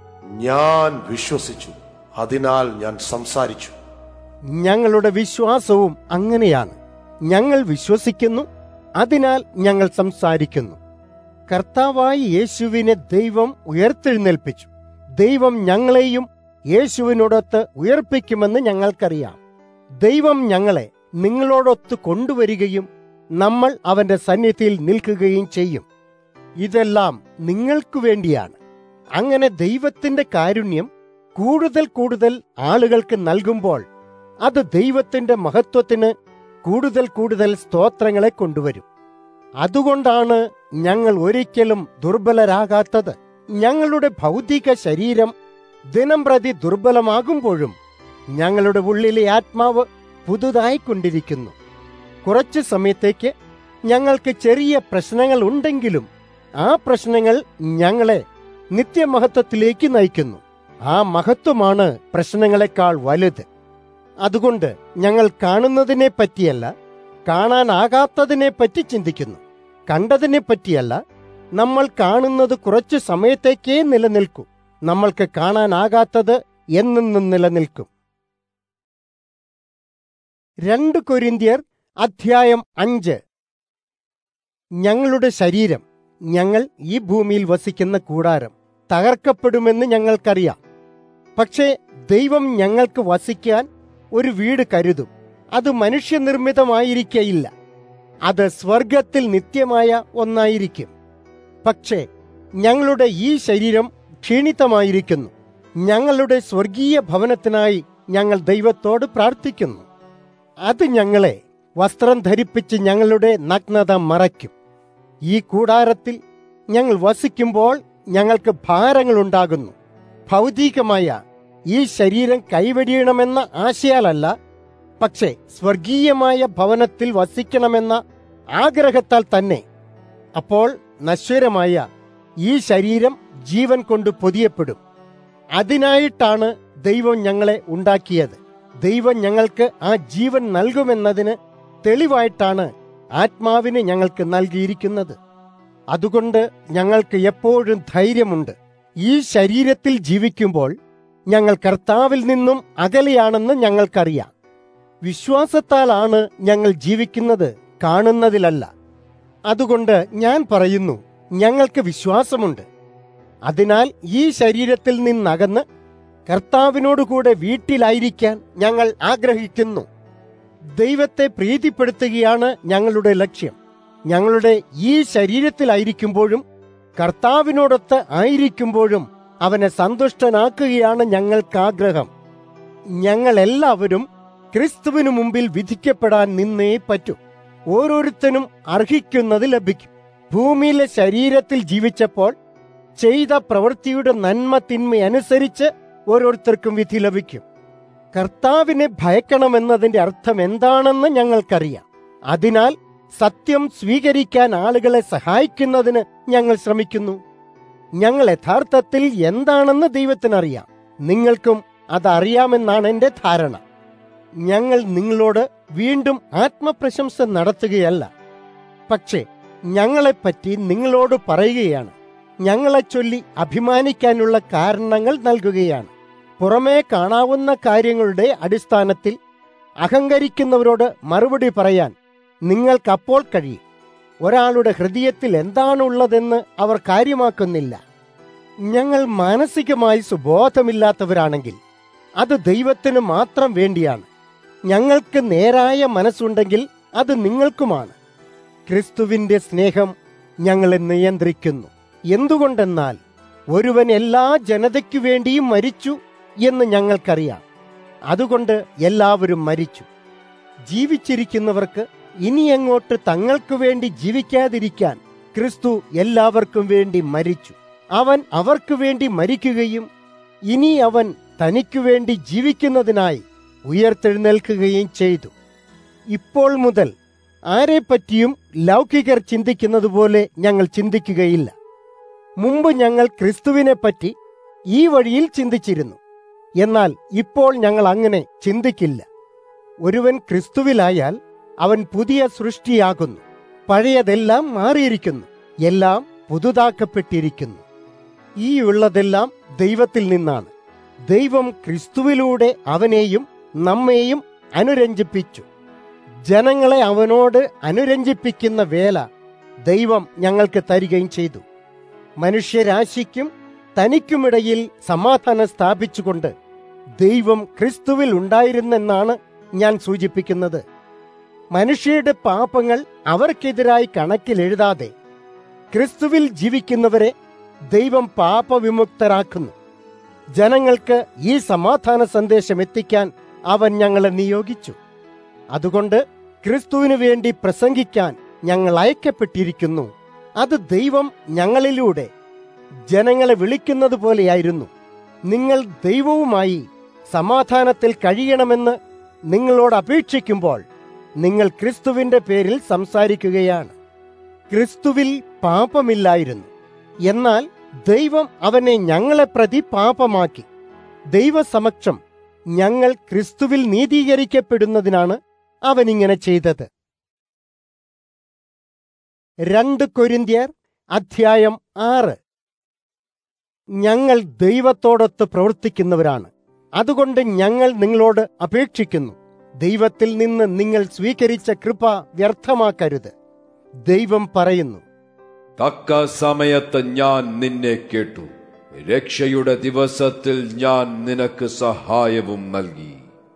ഞാൻ വിശ്വസിച്ചു, അതിനാൽ ഞാൻ സംസാരിച്ചു. ഞങ്ങളുടെ വിശ്വാസവും അങ്ങനെയാണ്. ഞങ്ങൾ വിശ്വസിക്കുന്നു, അതിനാൽ ഞങ്ങൾ സംസാരിക്കുന്നു. കർത്താവായ യേശുവിനെ ദൈവം ഉയർത്തെഴുന്നേൽപ്പിച്ചു. ദൈവം ഞങ്ങളെയും യേശുവിനോടൊത്ത് ഉയർപ്പിക്കുമെന്ന് ഞങ്ങൾക്കറിയാം. ദൈവം ഞങ്ങളെ നിങ്ങളോടൊത്ത് കൊണ്ടുവരികയും നമ്മൾ അവന്റെ സന്നിധിയിൽ നിൽക്കുകയും ചെയ്യും. ഇതെല്ലാം നിങ്ങൾക്ക് വേണ്ടിയാണ്. അങ്ങനെ ദൈവത്തിന്റെ കാരുണ്യം കൂടുതൽ കൂടുതൽ ആളുകൾക്ക് നൽകുമ്പോൾ അത് ദൈവത്തിന്റെ മഹത്വത്തിന് കൂടുതൽ കൂടുതൽ സ്തോത്രങ്ങളെ കൊണ്ടുവരും. അതുകൊണ്ടാണ് ഞങ്ങൾ ഒരിക്കലും ദുർബലരാകാത്തത്. ഞങ്ങളുടെ ഭൗതിക ശരീരം ദിനംപ്രതി ദുർബലമാകുമ്പോഴും ഞങ്ങളുടെ ഉള്ളിലെ ആത്മാവ് പുതുതായിക്കൊണ്ടിരിക്കുന്നു. കുറച്ചു സമയത്തേക്ക് ഞങ്ങൾക്ക് ചെറിയ പ്രശ്നങ്ങൾ ഉണ്ടെങ്കിലും ആ പ്രശ്നങ്ങൾ ഞങ്ങളെ നിത്യമഹത്വത്തിലേക്ക് നയിക്കുന്നു. ആ മഹത്വമാണ് പ്രശ്നങ്ങളെക്കാൾ വലുത്. അതുകൊണ്ട് ഞങ്ങൾ കാണുന്നതിനെ പറ്റിയല്ല, കാണാനാകാത്തതിനെ പറ്റി ചിന്തിക്കുന്നു. കണ്ടതിനെ പറ്റിയല്ല, നമ്മൾ കാണുന്നത് കുറച്ചു സമയത്തേക്കേ നിലനിൽക്കൂ. നമ്മൾക്ക് കാണാനാകാത്തത് എന്നെന്നും നിലനിൽക്കും. 2 കൊരിന്ത്യർ അധ്യായം 5. ഞങ്ങളുടെ ശരീരം, ഞങ്ങൾ ഈ ഭൂമിയിൽ വസിക്കുന്ന കൂടാരം, തകർക്കപ്പെടുമെന്ന് ഞങ്ങൾക്കറിയാം. പക്ഷേ ദൈവം ഞങ്ങൾക്ക് വസിക്കാൻ ഒരു വീട് കരുതും. അത് മനുഷ്യനിർമ്മിതമായിരിക്കയില്ല, അത് സ്വർഗത്തിൽ നിത്യമായ ഒന്നായിരിക്കും. പക്ഷേ ഞങ്ങളുടെ ഈ ശരീരം ക്ഷീണിതമായിരിക്കുന്നു. ഞങ്ങളുടെ സ്വർഗീയ ഭവനത്തിനായി ഞങ്ങൾ ദൈവത്തോട് പ്രാർത്ഥിക്കുന്നു. അത് ഞങ്ങളെ വസ്ത്രം ധരിപ്പിച്ച് ഞങ്ങളുടെ നഗ്നത മറയ്ക്കും. ഈ കൂടാരത്തിൽ ഞങ്ങൾ വസിക്കുമ്പോൾ ഞങ്ങൾക്ക് ഭാരങ്ങളുണ്ടാകുന്നു. ഭൗതികമായ ഈ ശരീരം കൈവെടിയണമെന്ന ആശയാലല്ല, പക്ഷേ സ്വർഗീയമായ ഭവനത്തിൽ വസിക്കണമെന്ന ആഗ്രഹത്താൽ തന്നെ. അപ്പോൾ നശ്വരമായ ഈ ശരീരം ജീവൻ കൊണ്ട് പൊതിയപ്പെടും. അതിനായിട്ടാണ് ദൈവം ഞങ്ങളെ ഉണ്ടാക്കിയത്. ദൈവം ഞങ്ങൾക്ക് ആ ജീവൻ നൽകുമെന്നതിന് തെളിവായിട്ടാണ് ആത്മാവിനെ ഞങ്ങൾക്ക് നൽകിയിരിക്കുന്നത്. അതുകൊണ്ട് ഞങ്ങൾക്ക് എപ്പോഴും ധൈര്യമുണ്ട്. ഈ ശരീരത്തിൽ ജീവിക്കുമ്പോൾ ഞങ്ങൾ കർത്താവിൽ നിന്നും അകലെയാണെന്ന് ഞങ്ങൾക്കറിയാം. വിശ്വാസത്താലാണ് ഞങ്ങൾ ജീവിക്കുന്നത്, കാണുന്നതിലല്ല. അതുകൊണ്ട് ഞാൻ പറയുന്നു, ഞങ്ങൾക്ക് വിശ്വാസമുണ്ട്. അതിനാൽ ഈ ശരീരത്തിൽ നിന്നകന്ന് കർത്താവിനോടുകൂടെ വീട്ടിലായിരിക്കാൻ ഞങ്ങൾ ആഗ്രഹിക്കുന്നു. ദൈവത്തെ പ്രീതിപ്പെടുത്തുകയാണ് ഞങ്ങളുടെ ലക്ഷ്യം. ഞങ്ങളുടെ ഈ ശരീരത്തിലായിരിക്കുമ്പോഴും കർത്താവിനോടൊത്ത് ആയിരിക്കുമ്പോഴും അവനെ സന്തുഷ്ടനാക്കുകയാണ് ഞങ്ങൾക്കാഗ്രഹം. ഞങ്ങൾ എല്ലാവരും ക്രിസ്തുവിനു മുമ്പിൽ വിധിക്കപ്പെടാൻ നിന്നേ പറ്റൂ. ഓരോരുത്തനും അർഹിക്കുന്നത് ലഭിക്കും. ഭൂമിയിലെ ശരീരത്തിൽ ജീവിച്ചപ്പോൾ ചെയ്ത പ്രവൃത്തിയുടെ നന്മ തിന്മയനുസരിച്ച് ഓരോരുത്തർക്കും വിധി ലഭിക്കും. കർത്താവിനെ ഭയക്കണമെന്നതിന്റെ അർത്ഥം എന്താണെന്ന് ഞങ്ങൾക്കറിയാം. അതിനാൽ സത്യം സ്വീകരിക്കാൻ ആളുകളെ സഹായിക്കുന്നതിന് ഞങ്ങൾ ശ്രമിക്കുന്നു. ഞങ്ങൾ യഥാർത്ഥത്തിൽ എന്താണെന്ന് ദൈവത്തിനറിയാം. നിങ്ങൾക്കും അതറിയാമെന്നാണ് എന്റെ ധാരണ. ഞങ്ങൾ നിങ്ങളോട് വീണ്ടും ആത്മപ്രശംസ നടത്തുകയല്ല, പക്ഷേ ഞങ്ങളെപ്പറ്റി നിങ്ങളോട് പറയുകയാണ്. ഞങ്ങളെ ചൊല്ലി അഭിമാനിക്കാനുള്ള കാരണങ്ങൾ നൽകുകയാണ്. പുറമേ കാണാവുന്ന കാര്യങ്ങളുടെ അടിസ്ഥാനത്തിൽ അഹങ്കരിക്കുന്നവരോട് മറുപടി പറയാൻ നിങ്ങൾക്കപ്പോൾ കഴിയും. ഒരാളുടെ ഹൃദയത്തിൽ എന്താണുള്ളതെന്ന് അവർ കാര്യമാക്കുന്നില്ല. ഞങ്ങൾ മാനസികമായി സുബോധമില്ലാത്തവരാണെങ്കിൽ അത് ദൈവത്തിന് മാത്രം വേണ്ടിയാണ്. ഞങ്ങൾക്ക് നേരായ മനസ്സുണ്ടെങ്കിൽ അത് നിങ്ങൾക്കുമാണ്. ക്രിസ്തുവിന്റെ സ്നേഹം ഞങ്ങളെ നിയന്ത്രിക്കുന്നു. എന്തുകൊണ്ടെന്നാൽ ഒരുവൻ എല്ലാ ജനതയ്ക്കു വേണ്ടിയും മരിച്ചു എന്ന് ഞങ്ങൾക്കറിയാം. അതുകൊണ്ട് എല്ലാവരും മരിച്ചു. ജീവിച്ചിരിക്കുന്നവർക്ക് ഇനി അങ്ങോട്ട് തങ്ങൾക്കു വേണ്ടി ജീവിക്കാതിരിക്കാൻ ക്രിസ്തു എല്ലാവർക്കും വേണ്ടി മരിച്ചു. അവൻ അവർക്കു വേണ്ടി മരിക്കുകയും ഇനി അവൻ തനിക്കു വേണ്ടി ജീവിക്കുന്നതിനായി ഉയർത്തെഴുന്നേൽക്കുകയും ചെയ്തു. ഇപ്പോൾ മുതൽ ആരെപ്പറ്റിയും ലൗകികർ ചിന്തിക്കുന്നത് പോലെ ഞങ്ങൾ ചിന്തിക്കുകയില്ല. മുമ്പ് ഞങ്ങൾ ക്രിസ്തുവിനെപ്പറ്റി ഈ വഴിയിൽ ചിന്തിച്ചിരുന്നു. എന്നാൽ ഇപ്പോൾ ഞങ്ങൾ അങ്ങനെ ചിന്തിക്കില്ല. ഒരുവൻ ക്രിസ്തുവിലായാൽ അവൻ പുതിയ സൃഷ്ടിയാകുന്നു. പഴയതെല്ലാം മാറിയിരിക്കുന്നു, എല്ലാം പുതുതാക്കപ്പെട്ടിരിക്കുന്നു. ഈ ഉള്ളതെല്ലാം ദൈവത്തിൽ നിന്നാണ്. ദൈവം ക്രിസ്തുവിലൂടെ അവനെയും നമ്മെയും അനുരഞ്ജിപ്പിച്ചു. ജനങ്ങളെ അവനോട് അനുരഞ്ജിപ്പിക്കുന്ന വേല ദൈവം ഞങ്ങൾക്ക് തരികയും ചെയ്തു. മനുഷ്യരാശിക്കും തനിക്കുമിടയിൽ സമാധാനം സ്ഥാപിച്ചുകൊണ്ട് ദൈവം ക്രിസ്തുവിൽ ഉണ്ടായിരുന്നെന്നാണ് ഞാൻ സൂചിപ്പിക്കുന്നത്. മനുഷ്യരുടെ പാപങ്ങൾ അവർക്കെതിരായി കണക്കിലെഴുതാതെ ക്രിസ്തുവിൽ ജീവിക്കുന്നവരെ ദൈവം പാപവിമുക്തരാക്കുന്നു. ജനങ്ങൾക്ക് ഈ സമാധാന സന്ദേശം എത്തിക്കാൻ അവൻ ഞങ്ങളെ നിയോഗിച്ചു. അതുകൊണ്ട് ക്രിസ്തുവിനു വേണ്ടി പ്രസംഗിക്കാൻ ഞങ്ങൾ അയക്കപ്പെട്ടിരിക്കുന്നു. അത് ദൈവം ഞങ്ങളിലൂടെ ജനങ്ങളെ വിളിക്കുന്നത് പോലെയായിരുന്നു. നിങ്ങൾ ദൈവവുമായി സമാധാനത്തിൽ കഴിയണമെന്ന് നിങ്ങളോട് അപേക്ഷിക്കുമ്പോൾ നിങ്ങൾ ക്രിസ്തുവിന്റെ പേരിൽ സംസാരിക്കുകയാണ്. ക്രിസ്തുവിൽ പാപമില്ലായിരുന്നു, എന്നാൽ ദൈവം അവനെ ഞങ്ങളെ പ്രതി പാപമാക്കി. ദൈവസമക്ഷം ഞങ്ങൾ ക്രിസ്തുവിൽ നീതീകരിക്കപ്പെടുന്നതിനാണ് അവനിങ്ങനെ ചെയ്തത്. 2 കൊരിന്ത്യർ അധ്യായം 6. ഞങ്ങൾ ദൈവത്തോടൊത്ത് പ്രവർത്തിക്കുന്നവരാണ്. അതുകൊണ്ട് ഞങ്ങൾ നിങ്ങളോട് അപേക്ഷിക്കുന്നു, ദൈവത്തിൽ നിന്ന് നിങ്ങൾ സ്വീകരിച്ച കൃപ വ്യർത്ഥമാക്കരുത്. ദൈവം പറയുന്നു, തക്ക സമയത്ത് ഞാൻ നിന്നെ കേട്ടു, രക്ഷയുടെ ദിവസത്തിൽ ഞാൻ നിനക്ക് സഹായവും നൽകി.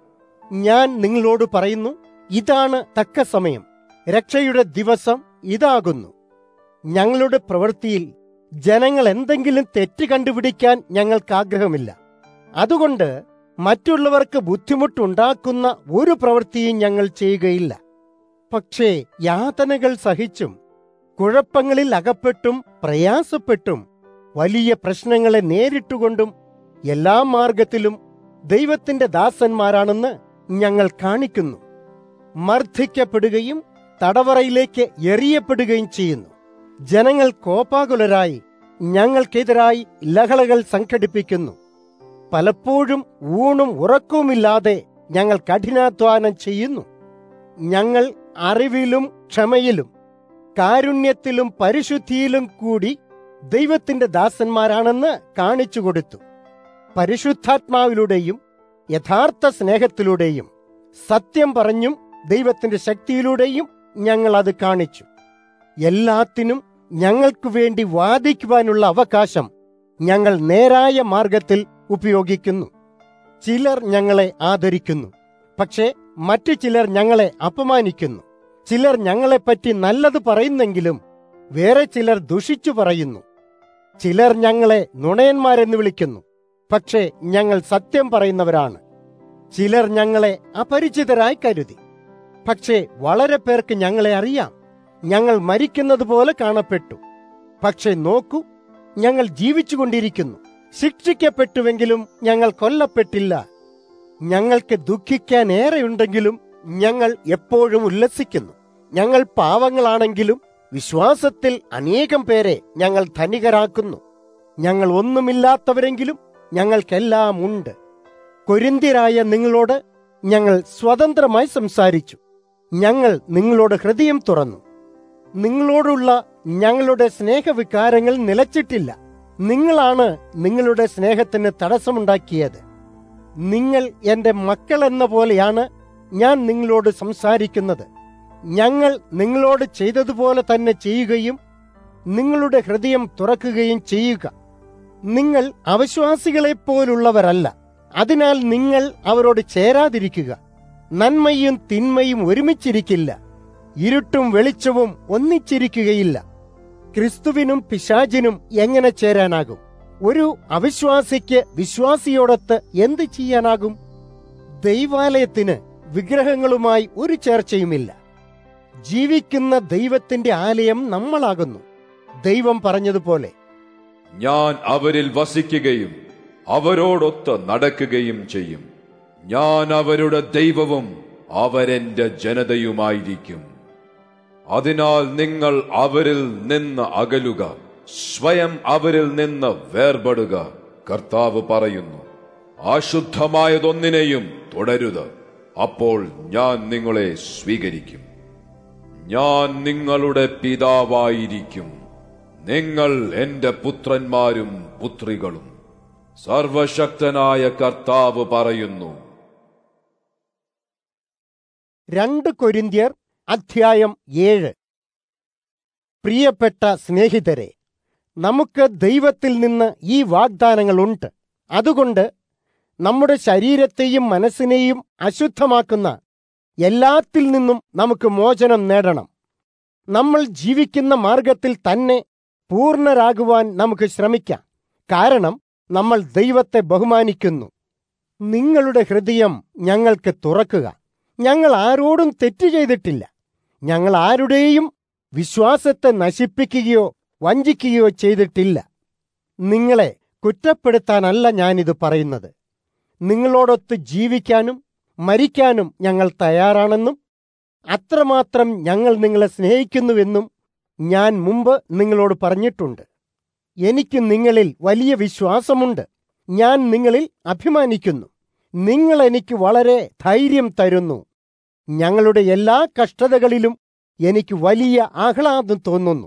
ഞാൻ നിങ്ങളോട് പറയുന്നു, ഇതാണ് തക്ക സമയം, രക്ഷയുടെ ദിവസം ഇതാകുന്നു. ഞങ്ങളുടെ പ്രവൃത്തിയിൽ ജനങ്ങൾ എന്തെങ്കിലും തെറ്റ് കണ്ടുപിടിക്കാൻ ഞങ്ങൾക്ക് ആഗ്രഹമില്ല. അതുകൊണ്ട് മറ്റുള്ളവർക്ക് ബുദ്ധിമുട്ടുണ്ടാക്കുന്ന ഒരു പ്രവൃത്തിയും ഞങ്ങൾ ചെയ്യുകയില്ല. പക്ഷേ യാതനകൾ സഹിച്ചും കുഴപ്പങ്ങളിൽ അകപ്പെട്ടും പ്രയാസപ്പെട്ടും വലിയ പ്രശ്നങ്ങളെ നേരിട്ടുകൊണ്ടും എല്ലാ മാർഗത്തിലും ദൈവത്തിന്റെ ദാസന്മാരാണെന്ന് ഞങ്ങൾ കാണിക്കുന്നു. മർദ്ദിക്കപ്പെടുകയും തടവറയിലേക്ക് എറിയപ്പെടുകയും ചെയ്യുന്നു. ജനങ്ങൾ കോപാകുലരായി ഞങ്ങൾക്കെതിരായി ലഹളകൾ സംഘടിപ്പിക്കുന്നു. പലപ്പോഴും ഊണും ഉറക്കവുമില്ലാതെ ഞങ്ങൾ കഠിനാധ്വാനം ചെയ്യുന്നു. ഞങ്ങൾ അറിവിലും ക്ഷമയിലും കാരുണ്യത്തിലും പരിശുദ്ധിയിലും കൂടി ദൈവത്തിന്റെ ദാസന്മാരാണെന്ന് കാണിച്ചു കൊടുത്തു. പരിശുദ്ധാത്മാവിലൂടെയും യഥാർത്ഥ സ്നേഹത്തിലൂടെയും സത്യം പറഞ്ഞും ദൈവത്തിന്റെ ശക്തിയിലൂടെയും ഞങ്ങൾ അത് കാണിച്ചു. എല്ലാത്തിനും ഞങ്ങൾക്കു വേണ്ടി വാദിക്കുവാനുള്ള അവകാശം ഞങ്ങൾ നേരായ മാർഗത്തിൽ ഉപയോഗിക്കുന്നു. ചിലർ ഞങ്ങളെ ആദരിക്കുന്നു, പക്ഷേ മറ്റു ചിലർ ഞങ്ങളെ അപമാനിക്കുന്നു. ചിലർ ഞങ്ങളെപ്പറ്റി നല്ലത് പറയുന്നെങ്കിലും വേറെ ചിലർ ദുഷിച്ചു പറയുന്നു. ചിലർ ഞങ്ങളെ നുണയന്മാരെന്ന് വിളിക്കുന്നു, പക്ഷേ ഞങ്ങൾ സത്യം പറയുന്നവരാണ്. ചിലർ ഞങ്ങളെ അപരിചിതരായി കരുതി, പക്ഷേ വളരെ പേർക്ക് ഞങ്ങളെ അറിയാം. ഞങ്ങൾ മരിക്കുന്നത് പോലെ കാണപ്പെട്ടു, പക്ഷെ നോക്കൂ, ഞങ്ങൾ ജീവിച്ചുകൊണ്ടിരിക്കുന്നു. ശിക്ഷിക്കപ്പെട്ടുവെങ്കിലും ഞങ്ങൾ കൊല്ലപ്പെട്ടില്ല. ഞങ്ങൾക്ക് ദുഃഖിക്കാൻ ഏറെയുണ്ടെങ്കിലും ഞങ്ങൾ എപ്പോഴും ഉല്ലസിക്കുന്നു. ഞങ്ങൾ പാവങ്ങളാണെങ്കിലും വിശ്വാസത്തിൽ അനേകം പേരെ ഞങ്ങൾ ധനികരാക്കുന്നു. ഞങ്ങൾ ഒന്നുമില്ലാത്തവരെങ്കിലും ഞങ്ങൾക്കെല്ലാം ഉണ്ട്. കൊരിന്ത്യരായ നിങ്ങളോട് ഞങ്ങൾ സ്വതന്ത്രമായി സംസാരിച്ചു. ഞങ്ങൾ നിങ്ങളോട് ഹൃദയം തുറന്നു. നിങ്ങളോടുള്ള ഞങ്ങളുടെ സ്നേഹവികാരങ്ങൾ നിലച്ചിട്ടില്ല. നിങ്ങളാണ് നിങ്ങളുടെ സ്നേഹത്തിന് തടസ്സമുണ്ടാക്കിയത്. നിങ്ങൾ എന്റെ മക്കൾ എന്ന പോലെയാണ് ഞാൻ നിങ്ങളോട് സംസാരിക്കുന്നത്. ഞങ്ങൾ നിങ്ങളോട് ചെയ്തതുപോലെ തന്നെ ചെയ്യുകയും നിങ്ങളുടെ ഹൃദയം തുറക്കുകയും ചെയ്യുക. നിങ്ങൾ അവിശ്വാസികളെപ്പോലുള്ളവരല്ല, അതിനാൽ നിങ്ങൾ അവരോട് ചേരാതിരിക്കുക. നന്മയും തിന്മയും ഒരുമിച്ചിരിക്കില്ല, ഇരുട്ടും വെളിച്ചവും ഒന്നിച്ചിരിക്കുകയില്ല. ക്രിസ്തുവിനും പിശാചിനും എങ്ങനെ ചേരാനാകും? ഒരു അവിശ്വാസിക്ക് വിശ്വാസിയോടൊത്ത് എന്ത് ചെയ്യാനാകും? ദൈവാലയത്തിന് വിഗ്രഹങ്ങളുമായി ഒരു ചേർച്ചയുമില്ല. ജീവിക്കുന്ന ദൈവത്തിന്റെ ആലയം നമ്മളാകുന്നു. ദൈവം പറഞ്ഞതുപോലെ, ഞാൻ അവരിൽ വസിക്കുകയും അവരോടൊത്ത് നടക്കുകയും ചെയ്യും. ഞാൻ അവരുടെ ദൈവവും അവരെന്റെ ജനതയുമായിരിക്കും. അതിനാൽ നിങ്ങൾ അവരിൽ നിന്ന് അകലുക, സ്വയം അവരിൽ നിന്ന് വേർപെടുക. കർത്താവ് പറയുന്നു, അശുദ്ധമായതൊന്നിനെയും തുടരുത്, അപ്പോൾ ഞാൻ നിങ്ങളെ സ്വീകരിക്കും. ഞാൻ നിങ്ങളുടെ പിതാവായിരിക്കും, നിങ്ങൾ എന്റെ പുത്രന്മാരും പുത്രികളും. സർവശക്തനായ കർത്താവ് പറയുന്നു. 2 കൊരിന്ത്യർ അധ്യായം 7. പ്രിയപ്പെട്ട സ്നേഹിതരെ, നമുക്ക് ദൈവത്തിൽ നിന്ന് ഈ വാഗ്ദാനങ്ങളുണ്ട്. അതുകൊണ്ട് നമ്മുടെ ശരീരത്തെയും മനസ്സിനെയും അശുദ്ധമാക്കുന്ന എല്ലാത്തിൽ നിന്നും നമുക്ക് മോചനം നേടണം. നമ്മൾ ജീവിക്കുന്ന മാർഗത്തിൽ തന്നെ പൂർണ്ണരാകുവാൻ നമുക്ക് ശ്രമിക്കാം. കാരണം നമ്മൾ ദൈവത്തെ ബഹുമാനിക്കുന്നു. നിങ്ങളുടെ ഹൃദയം ഞങ്ങൾക്ക് തുറക്കുക. ഞങ്ങൾ ആരോടും തെറ്റ് ചെയ്തിട്ടില്ല. ഞങ്ങൾ ആരുടെയും വിശ്വാസത്തെ നശിപ്പിക്കുകയോ വഞ്ചിക്കുകയോ ചെയ്തിട്ടില്ല. നിങ്ങളെ കുറ്റപ്പെടുത്താനല്ല ഞാനിത് പറയുന്നത്. നിങ്ങളോടൊത്ത് ജീവിക്കാനും മരിക്കാനും ഞങ്ങൾ തയ്യാറാണെന്നും അത്രമാത്രം ഞങ്ങൾ നിങ്ങളെ സ്നേഹിക്കുന്നുവെന്നും ഞാൻ മുമ്പ് നിങ്ങളോട് പറഞ്ഞിട്ടുണ്ട്. എനിക്ക് നിങ്ങളിൽ വലിയ വിശ്വാസമുണ്ട്. ഞാൻ നിങ്ങളിൽ അഭിമാനിക്കുന്നു. നിങ്ങൾ എനിക്ക് വളരെ ധൈര്യം തരുന്നു. ഞങ്ങളുടെ എല്ലാ കഷ്ടതകളിലും എനിക്ക് വലിയ ആഹ്ലാദം തോന്നുന്നു.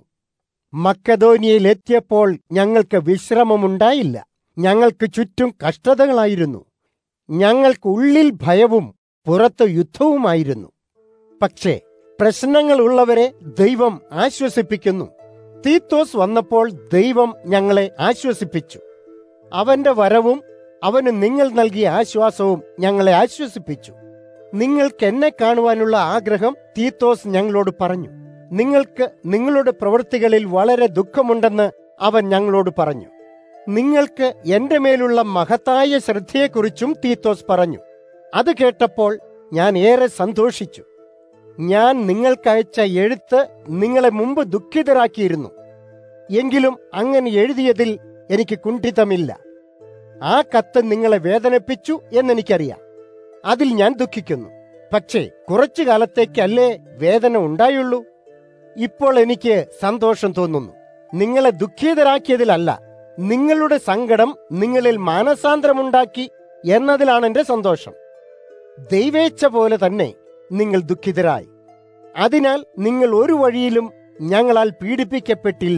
മക്കെദോന്യയിലെത്തിയപ്പോൾ ഞങ്ങൾക്ക് വിശ്രമമുണ്ടായില്ല. ഞങ്ങൾക്ക് ചുറ്റും കഷ്ടതകളായിരുന്നു. ഞങ്ങൾക്ക് ഉള്ളിൽ ഭയവും പുറത്ത് യുദ്ധവുമായിരുന്നു. പക്ഷേ പ്രശ്നങ്ങളുള്ളവരെ ദൈവം ആശ്വസിപ്പിക്കുന്നു. തീത്തോസ് വന്നപ്പോൾ ദൈവം ഞങ്ങളെ ആശ്വസിപ്പിച്ചു. അവന്റെ വരവും അവന് നിങ്ങൾ നൽകിയ ആശ്വാസവും ഞങ്ങളെ ആശ്വസിപ്പിച്ചു. നിങ്ങൾക്ക് എന്നെ കാണുവാനുള്ള ആഗ്രഹം തീത്തോസ് ഞങ്ങളോട് പറഞ്ഞു. നിങ്ങൾക്ക് നിങ്ങളുടെ പ്രവൃത്തികളിൽ വളരെ ദുഃഖമുണ്ടെന്ന് അവൻ ഞങ്ങളോട് പറഞ്ഞു. നിങ്ങൾക്ക് എന്റെ മേലുള്ള മഹത്തായ ശ്രദ്ധയെക്കുറിച്ചും തീത്തോസ് പറഞ്ഞു. അത് കേട്ടപ്പോൾ ഞാൻ ഏറെ സന്തോഷിച്ചു. ഞാൻ നിങ്ങൾക്കയച്ച എഴുത്ത് നിങ്ങളെ മുമ്പ് ദുഃഖിതരാക്കിയിരുന്നു. എങ്കിലും അങ്ങനെ എഴുതിയതിൽ എനിക്ക് കുണ്ഠിതമില്ല. ആ കത്ത് നിങ്ങളെ വേദനിപ്പിച്ചു എന്നെനിക്കറിയാം. അതിൽ ഞാൻ ദുഃഖിക്കുന്നു. പക്ഷേ കുറച്ചു കാലത്തേക്കല്ലേ വേദന ഉണ്ടായുള്ളൂ. ഇപ്പോൾ എനിക്ക് സന്തോഷം തോന്നുന്നു. നിങ്ങളെ ദുഃഖിതരാക്കിയതിലല്ല, നിങ്ങളുടെ സങ്കടം നിങ്ങളിൽ മാനസാന്തരമുണ്ടാക്കി എന്നതിലാണ് എന്റെ സന്തോഷം. ദൈവേച്ഛ പോലെ തന്നെ നിങ്ങൾ ദുഃഖിതരായി. അതിനാൽ നിങ്ങൾ ഒരു വഴിയിലും ഞങ്ങളാൽ പീഡിപ്പിക്കപ്പെട്ടില്ല.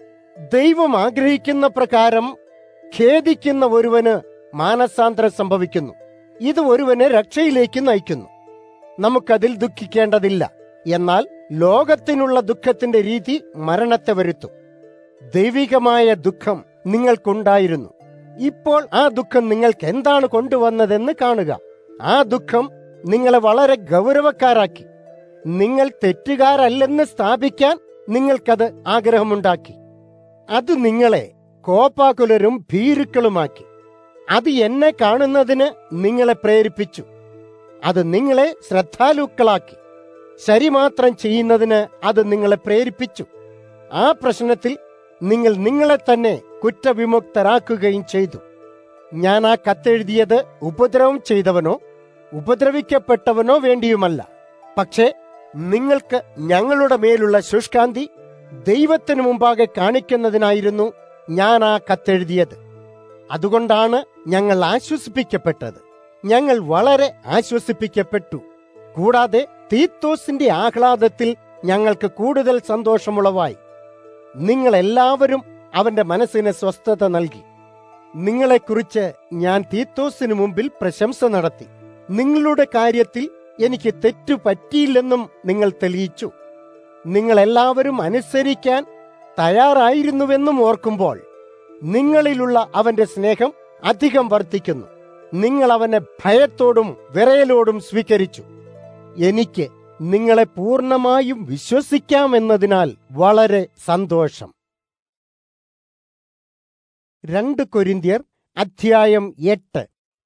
ദൈവം ആഗ്രഹിക്കുന്ന പ്രകാരം ഖേദിക്കുന്ന ഒരുവന് മാനസാന്തരം സംഭവിക്കുന്നു. ഇത് ഒരുവനെ രക്ഷയിലേക്ക് നയിക്കുന്നു. നമുക്കതിൽ ദുഃഖിക്കേണ്ടതില്ല. എന്നാൽ ലോകത്തിനുള്ള ദുഃഖത്തിന്റെ രീതി മരണത്തെ വരുത്തും. ദൈവികമായ ദുഃഖം നിങ്ങൾക്കുണ്ടായിരുന്നു. ഇപ്പോൾ ആ ദുഃഖം നിങ്ങൾക്ക് എന്താണ് കൊണ്ടുവന്നതെന്ന് കാണുക. ആ ദുഃഖം നിങ്ങളെ വളരെ ഗൗരവക്കാരാക്കി. നിങ്ങൾ തെറ്റുകാരല്ലെന്ന് സ്ഥാപിക്കാൻ നിങ്ങൾക്കത് ആഗ്രഹമുണ്ടാക്കി. അത് നിങ്ങളെ കോപാകുലരും ഭീരുക്കളുമാക്കി. അത് എന്നെ കാണുന്നതിന് നിങ്ങളെ പ്രേരിപ്പിച്ചു. അത് നിങ്ങളെ ശ്രദ്ധാലുക്കളാക്കി. ശരി മാത്രം ചെയ്യുന്നതിന് അത് നിങ്ങളെ പ്രേരിപ്പിച്ചു. ആ പ്രശ്നത്തിൽ നിങ്ങൾ നിങ്ങളെ തന്നെ കുറ്റവിമുക്തരാക്കുകയും ചെയ്തു. ഞാൻ ആ കത്തെഴുതിയത് ഉപദ്രവം ചെയ്തവനോ ഉപദ്രവിക്കപ്പെട്ടവനോ വേണ്ടിയുമല്ല, പക്ഷേ നിങ്ങൾക്ക് ഞങ്ങളുടെ മേലുള്ള ശുഷ്കാന്തി ദൈവത്തിനു മുമ്പാകെ കാണിക്കുന്നതിനായിരുന്നു ഞാൻ ആ കത്തെഴുതിയത്. അതുകൊണ്ടാണ് ഞങ്ങൾ ആശ്വസിപ്പിക്കപ്പെട്ടത്. ഞങ്ങൾ വളരെ ആശ്വസിപ്പിക്കപ്പെട്ടു. കൂടാതെ തീത്തോസിന്റെ ആഹ്ലാദത്തിൽ ഞങ്ങൾക്ക് കൂടുതൽ സന്തോഷമുളവായി. നിങ്ങളെല്ലാവരും അവന്റെ മനസ്സിന് സ്വസ്ഥത നൽകി. നിങ്ങളെക്കുറിച്ച് ഞാൻ തീത്തോസിനു മുമ്പിൽ പ്രശംസ നടത്തി. നിങ്ങളുടെ കാര്യത്തിൽ എനിക്ക് തെറ്റു പറ്റിയില്ലെന്നും നിങ്ങൾ തെളിയിച്ചു. നിങ്ങളെല്ലാവരും അനുസരിക്കാൻ തയ്യാറായിരുന്നുവെന്നും ഓർക്കുമ്പോൾ നിങ്ങളിലുള്ള അവന്റെ സ്നേഹം അധികം വർദ്ധിക്കുന്നു. നിങ്ങൾ അവനെ ഭയത്തോടും വിറയലോടും സ്വീകരിച്ചു. എനിക്ക് നിങ്ങളെ പൂർണ്ണമായും വിശ്വസിക്കാമെന്നതിനാൽ വളരെ സന്തോഷം. 2 കൊരിന്ത്യർ അധ്യായം 8.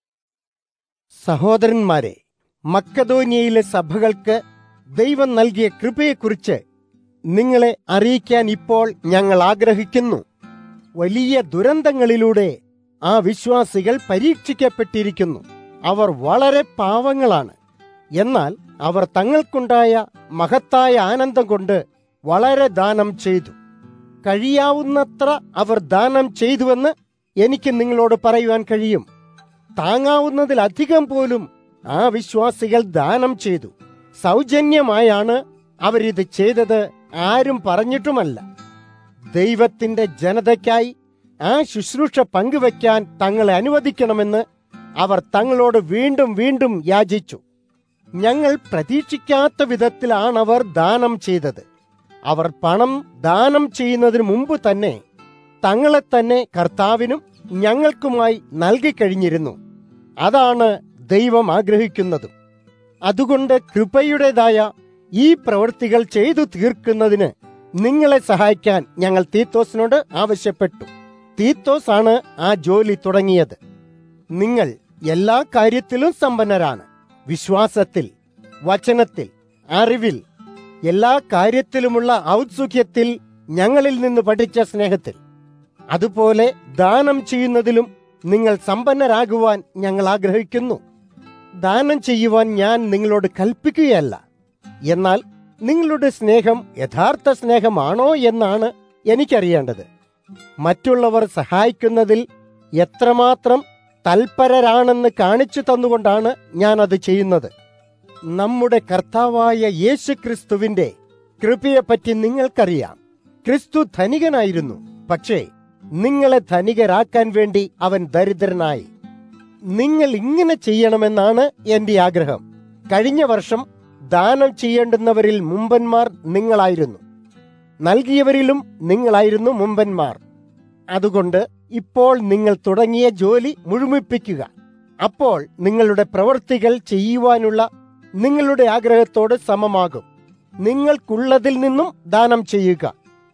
സഹോദരന്മാരെ, മക്കദോന്യയിലെ സഭകൾക്ക് ദൈവം നൽകിയ കൃപയെക്കുറിച്ച് നിങ്ങളെ അറിയിക്കാൻ ഇപ്പോൾ ഞങ്ങൾ ആഗ്രഹിക്കുന്നു. വലിയ ദുരന്തങ്ങളിലൂടെ ആ വിശ്വാസികൾ പരീക്ഷിക്കപ്പെട്ടിരിക്കുന്നു. അവർ വളരെ പാവങ്ങളാണ്. എന്നാൽ അവർ തങ്ങൾക്കുണ്ടായ മഹത്തായ ആനന്ദം കൊണ്ട് വളരെ ദാനം ചെയ്തു. കഴിയാവുന്നത്ര അവർ ദാനം ചെയ്തുവെന്ന് എനിക്ക് നിങ്ങളോട് പറയുവാൻ കഴിയും. താങ്ങാവുന്നതിലധികം പോലും ആ വിശ്വാസികൾ ദാനം ചെയ്തു. സൗജന്യമായാണ് അവരിത് ചെയ്തത്, ആരും പറഞ്ഞിട്ടുമല്ല. ദൈവത്തിന്റെ ജനതയ്ക്കായി ആ ശുശ്രൂഷ പങ്കുവയ്ക്കാൻ തങ്ങളെ അനുവദിക്കണമെന്ന് അവർ തങ്ങളോട് വീണ്ടും വീണ്ടും യാചിച്ചു. ഞങ്ങൾ പ്രതീക്ഷിക്കാത്ത വിധത്തിലാണവർ ദാനം ചെയ്തത്. അവർ പണം ദാനം ചെയ്യുന്നതിന് മുമ്പ് തന്നെ തങ്ങളെ തന്നെ കർത്താവിനും ഞങ്ങൾക്കുമായി നൽകിക്കഴിഞ്ഞിരുന്നു. അതാണ് ദൈവം ആഗ്രഹിക്കുന്നതും. അതുകൊണ്ട് കൃപയുടേതായ ഈ പ്രവൃത്തികൾ ചെയ്തു തീർക്കുന്നതിന് നിങ്ങളെ സഹായിക്കാൻ ഞങ്ങൾ തീത്തോസിനോട് ആവശ്യപ്പെട്ടു. തീത്തോസ് ആണ് ആ ജോലി തുടങ്ങിയത്. നിങ്ങൾ എല്ലാ കാര്യത്തിലും സമ്പന്നരാണ്. വിശ്വാസത്തിൽ, വചനത്തിൽ, അറിവിൽ, എല്ലാ കാര്യത്തിലുമുള്ള ഔത്സുക്യത്തിൽ, ഞങ്ങളിൽ നിന്ന് പഠിച്ച സ്നേഹത്തിൽ, അതുപോലെ ദാനം ചെയ്യുന്നതിലും നിങ്ങൾ സമ്പന്നരാകുവാൻ ഞങ്ങൾ ആഗ്രഹിക്കുന്നു. ദാനം ചെയ്യുവാൻ ഞാൻ നിങ്ങളോട് കൽപ്പിക്കുകയല്ല. എന്നാൽ നിങ്ങളുടെ സ്നേഹം യഥാർത്ഥ സ്നേഹമാണോ എന്നാണ് എനിക്കറിയേണ്ടത്. മറ്റുള്ളവർ സഹായിക്കുന്നതിൽ എത്രമാത്രം തൽപരരാണെന്ന് കാണിച്ചു തന്നുകൊണ്ടാണ് ഞാൻ അത് ചെയ്യുന്നത്. നമ്മുടെ കർത്താവായ യേശുക്രിസ്തുവിന്റെ കൃപയെപ്പറ്റി നിങ്ങൾക്കറിയാം. ക്രിസ്തു ധനികനായിരുന്നു, പക്ഷേ നിങ്ങളെ ധനികരാക്കാൻ വേണ്ടി അവൻ ദരിദ്രനായി. നിങ്ങൾ ഇങ്ങനെ ചെയ്യണമെന്നാണ് എന്റെ ആഗ്രഹം. കഴിഞ്ഞ വർഷം ദാനം ചെയ്യേണ്ടുന്നവരിൽ മുമ്പന്മാർ നിങ്ങളായിരുന്നു. നൽകിയവരിലും നിങ്ങളായിരുന്നു മുമ്പന്മാർ. അതുകൊണ്ട് ഇപ്പോൾ നിങ്ങൾ തുടങ്ങിയ ജോലി മുഴുമിപ്പിക്കുക. അപ്പോൾ നിങ്ങളുടെ പ്രവൃത്തികൾ ചെയ്യുവാനുള്ള നിങ്ങളുടെ ആഗ്രഹത്തോട് സമമാകും. നിങ്ങൾക്കുള്ളതിൽ നിന്നും ദാനം ചെയ്യുക.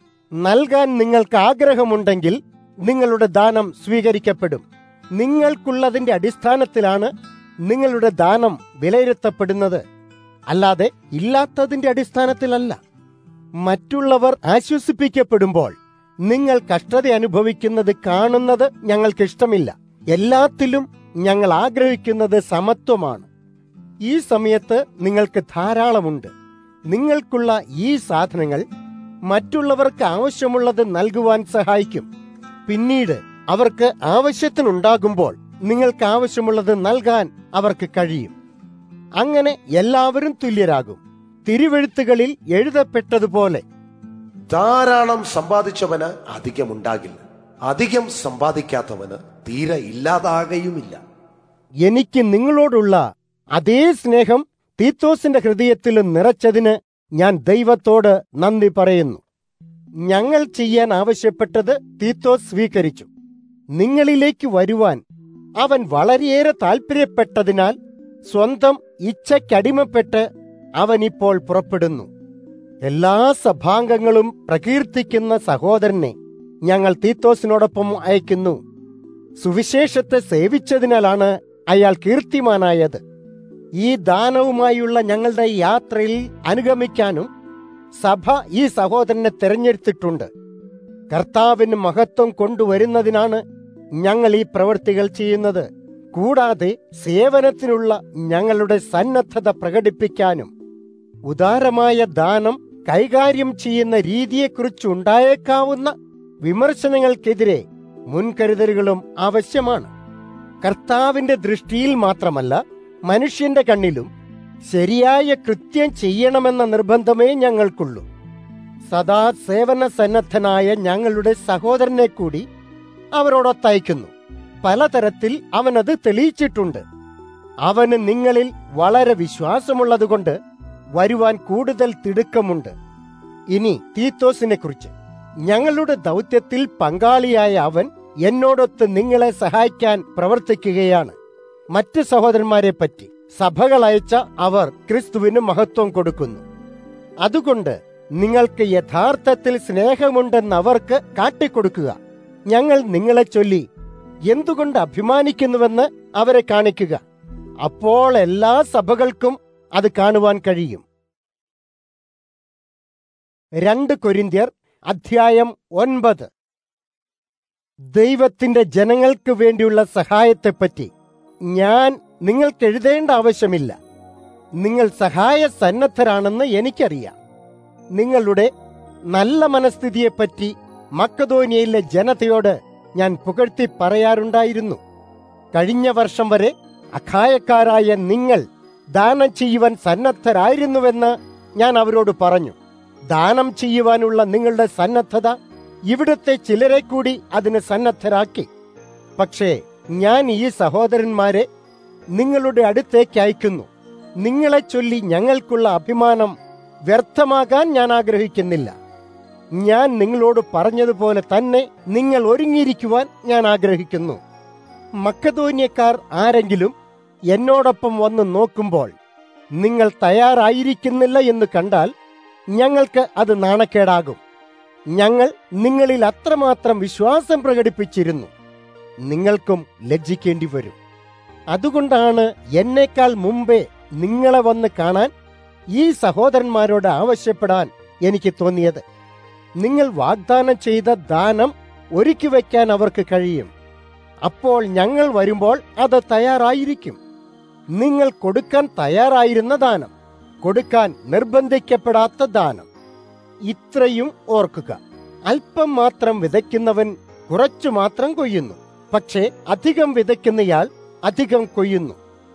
നൽകാൻ നിങ്ങൾക്ക് ആഗ്രഹമുണ്ടെങ്കിൽ നിങ്ങളുടെ ദാനം സ്വീകരിക്കപ്പെടും. നിങ്ങൾക്കുള്ളതിന്റെ അടിസ്ഥാനത്തിലാണ് നിങ്ങളുടെ ദാനം വിലയിരുത്തപ്പെടുന്നത്, അല്ലാതെ ഇല്ലാത്തതിന്റെ അടിസ്ഥാനത്തിലല്ല. മറ്റുള്ളവർ ആശ്വസിപ്പിക്കപ്പെടുമ്പോൾ നിങ്ങൾ കഷ്ടത അനുഭവിക്കുന്നത് കാണുന്നത് ഞങ്ങൾക്കിഷ്ടമില്ല. എല്ലാത്തിലും ഞങ്ങൾ ആഗ്രഹിക്കുന്നത് സമത്വമാണ്. ഈ സമയത്ത് നിങ്ങൾക്ക് ധാരാളമുണ്ട്. നിങ്ങൾക്കുള്ള ഈ സാധനങ്ങൾ മറ്റുള്ളവർക്ക് ആവശ്യമുള്ളത് നൽകുവാൻ സഹായിക്കും. പിന്നീട് അവർക്ക് ആവശ്യത്തിനുണ്ടാകുമ്പോൾ നിങ്ങൾക്ക് ആവശ്യമുള്ളത് നൽകാൻ അവർക്ക് കഴിയും. അങ്ങനെ എല്ലാവരും തുല്യരാകും. തിരുവെഴുത്തുകളിൽ എഴുതപ്പെട്ടതുപോലെ, ധാരാളം സമ്പാദിച്ചവന് അധികമുണ്ടാകില്ല, അധികം സമ്പാദിക്കാത്തവന് തീരെ ഇല്ലാതാകുകയുമില്ല. എനിക്ക് നിങ്ങളോടുള്ള അതേ സ്നേഹം തീത്തോസിന്റെ ഹൃദയത്തിൽ നിറച്ചതിന് ഞാൻ ദൈവത്തോട് നന്ദി പറയുന്നു. ഞങ്ങൾ ചെയ്യാൻ ആവശ്യപ്പെട്ടത് തീത്തോസ് സ്വീകരിച്ചു. നിങ്ങളിലേക്ക് വരുവാൻ അവൻ വളരെയേറെ താല്പര്യപ്പെട്ടതിനാൽ സ്വന്തം ഇച്ഛയ്ക്കടിമപ്പെട്ട് അവൻ ഇപ്പോൾ പുറപ്പെടുന്നു. എല്ലാ സഭാംഗങ്ങളും പ്രകീർത്തിക്കുന്ന സഹോദരനെ ഞങ്ങൾ തീത്തോസിനോടൊപ്പം അയക്കുന്നു. സുവിശേഷത്തെ സേവിച്ചതിനാലാണ് അയാൾ കീർത്തിമാനായത്. ഈ ദാനവുമായുള്ള ഞങ്ങളുടെ യാത്രയിൽ അനുഗമിക്കാനും സഭ ഈ സഹോദരനെ തെരഞ്ഞെടുത്തിട്ടുണ്ട്. കർത്താവിന് മഹത്വം കൊണ്ടുവരുന്നതിനാണ് ഞങ്ങൾ ഈ പ്രവൃത്തികൾ ചെയ്യുന്നത്. കൂടാതെ സേവനത്തിനുള്ള ഞങ്ങളുടെ സന്നദ്ധത പ്രകടിപ്പിക്കാനും ഉദാരമായ ദാനം കൈകാര്യം ചെയ്യുന്ന രീതിയെക്കുറിച്ചുണ്ടായേക്കാവുന്ന വിമർശനങ്ങൾക്കെതിരെ മുൻകരുതലുകളും ആവശ്യമാണ്. കർത്താവിന്റെ ദൃഷ്ടിയിൽ മാത്രമല്ല, മനുഷ്യന്റെ കണ്ണിലും ശരിയായ കൃത്യം ചെയ്യണമെന്ന നിർബന്ധമേ ഞങ്ങൾക്കുള്ളൂ. സദാ സേവന സന്നദ്ധനായ ഞങ്ങളുടെ സഹോദരനെ കൂടി അവരോടൊത്തയക്കുന്നു. പലതരത്തിൽ അവനത് തെളിയിച്ചിട്ടുണ്ട്. അവന് നിങ്ങളിൽ വളരെ വിശ്വാസമുള്ളതുകൊണ്ട് വരുവാൻ കൂടുതൽ തിടുക്കമുണ്ട്. ഇനി തീത്തോസിനെ കുറിച്ച്, ഞങ്ങളുടെ ദൗത്യത്തിൽ പങ്കാളിയായ അവൻ എന്നോടൊത്ത് നിങ്ങളെ സഹായിക്കാൻ പ്രവർത്തിക്കുകയാണ്. മറ്റ് സഹോദരന്മാരെ പറ്റി സഭകളയച്ച അവർ ക്രിസ്തുവിന് മഹത്വം കൊടുക്കുന്നു. അതുകൊണ്ട് നിങ്ങൾക്ക് യഥാർത്ഥത്തിൽ സ്നേഹമുണ്ടെന്ന് അവർക്ക് കാട്ടിക്കൊടുക്കുക. ഞങ്ങൾ നിങ്ങളെ ചൊല്ലി എന്തുകൊണ്ട് അഭിമാനിക്കുന്നുവെന്ന് അവരെ കാണിക്കുക. അപ്പോൾ എല്ലാ സഭകൾക്കും അത് കാണുവാൻ കഴിയും. 2 കൊരിന്ത്യർ അധ്യായം 9. ദൈവത്തിന്റെ ജനങ്ങൾക്ക് വേണ്ടിയുള്ള സഹായത്തെപ്പറ്റി ഞാൻ നിങ്ങൾക്ക് എഴുതേണ്ട ആവശ്യമില്ല. നിങ്ങൾ സഹായ സന്നദ്ധരാണെന്ന് എനിക്കറിയാം. നിങ്ങളുടെ നല്ല മനസ്ഥിതിയെപ്പറ്റി മക്കദോനിയയിലെ ജനതയോട് ഞാൻ പുകഴ്ത്തി പറയാറുണ്ടായിരുന്നു. കഴിഞ്ഞ വർഷം വരെ അഖായക്കാരായ നിങ്ങൾ ദാനം ചെയ്യുവാൻ സന്നദ്ധരായിരുന്നുവെന്ന് ഞാൻ അവരോട് പറഞ്ഞു. ദാനം ചെയ്യുവാനുള്ള നിങ്ങളുടെ സന്നദ്ധത ഇവിടുത്തെ ചിലരെ കൂടി അതിന് സന്നദ്ധരാക്കി. പക്ഷേ ഞാൻ ഈ സഹോദരന്മാരെ നിങ്ങളുടെ അടുത്തേക്ക് അയക്കുന്നു. നിങ്ങളെ ചൊല്ലി ഞങ്ങൾക്കുള്ള അഭിമാനം വ്യർത്ഥമാകാൻ ഞാൻ ആഗ്രഹിക്കുന്നില്ല. ഞാൻ നിങ്ങളോട് പറഞ്ഞതുപോലെ തന്നെ നിങ്ങൾ ഒരുങ്ങിയിരിക്കുവാൻ ഞാൻ ആഗ്രഹിക്കുന്നു. മക്കദോന്യക്കാർ ആരെങ്കിലും എന്നോടൊപ്പം വന്ന് നോക്കുമ്പോൾ നിങ്ങൾ തയ്യാറായിരിക്കുന്നില്ല എന്ന് കണ്ടാൽ ഞങ്ങൾക്ക് അത് നാണക്കേടാകും. ഞങ്ങൾ നിങ്ങളിൽ അത്രമാത്രം വിശ്വാസം പ്രകടിപ്പിച്ചിരുന്നു. നിങ്ങൾക്കും ലജ്ജിക്കേണ്ടി വരും. അതുകൊണ്ടാണ് എന്നേക്കാൾ മുമ്പേ നിങ്ങളെ വന്ന് കാണാൻ ഈ സഹോദരന്മാരോട് ആവശ്യപ്പെടാൻ എനിക്ക് തോന്നിയത്. നിങ്ങൾ വാഗ്ദാനം ചെയ്ത ദാനം ഒരുക്കി വയ്ക്കാൻ അവർക്ക് കഴിയും. അപ്പോൾ ഞങ്ങൾ വരുമ്പോൾ അത് തയ്യാറായിരിക്കും. നിങ്ങൾ കൊടുക്കാൻ തയ്യാറായിരുന്ന ദാനം, കൊടുക്കാൻ നിർബന്ധിക്കപ്പെടാത്ത ദാനം. ഇത്രയും ഓർക്കുക. അല്പം മാത്രം വിതയ്ക്കുന്നവൻ കുറച്ചു മാത്രം കൊയ്യുന്നു. പക്ഷേ അധികം വിതയ്ക്കുന്നയാൾ അധികം കൊയ്യുന്നു.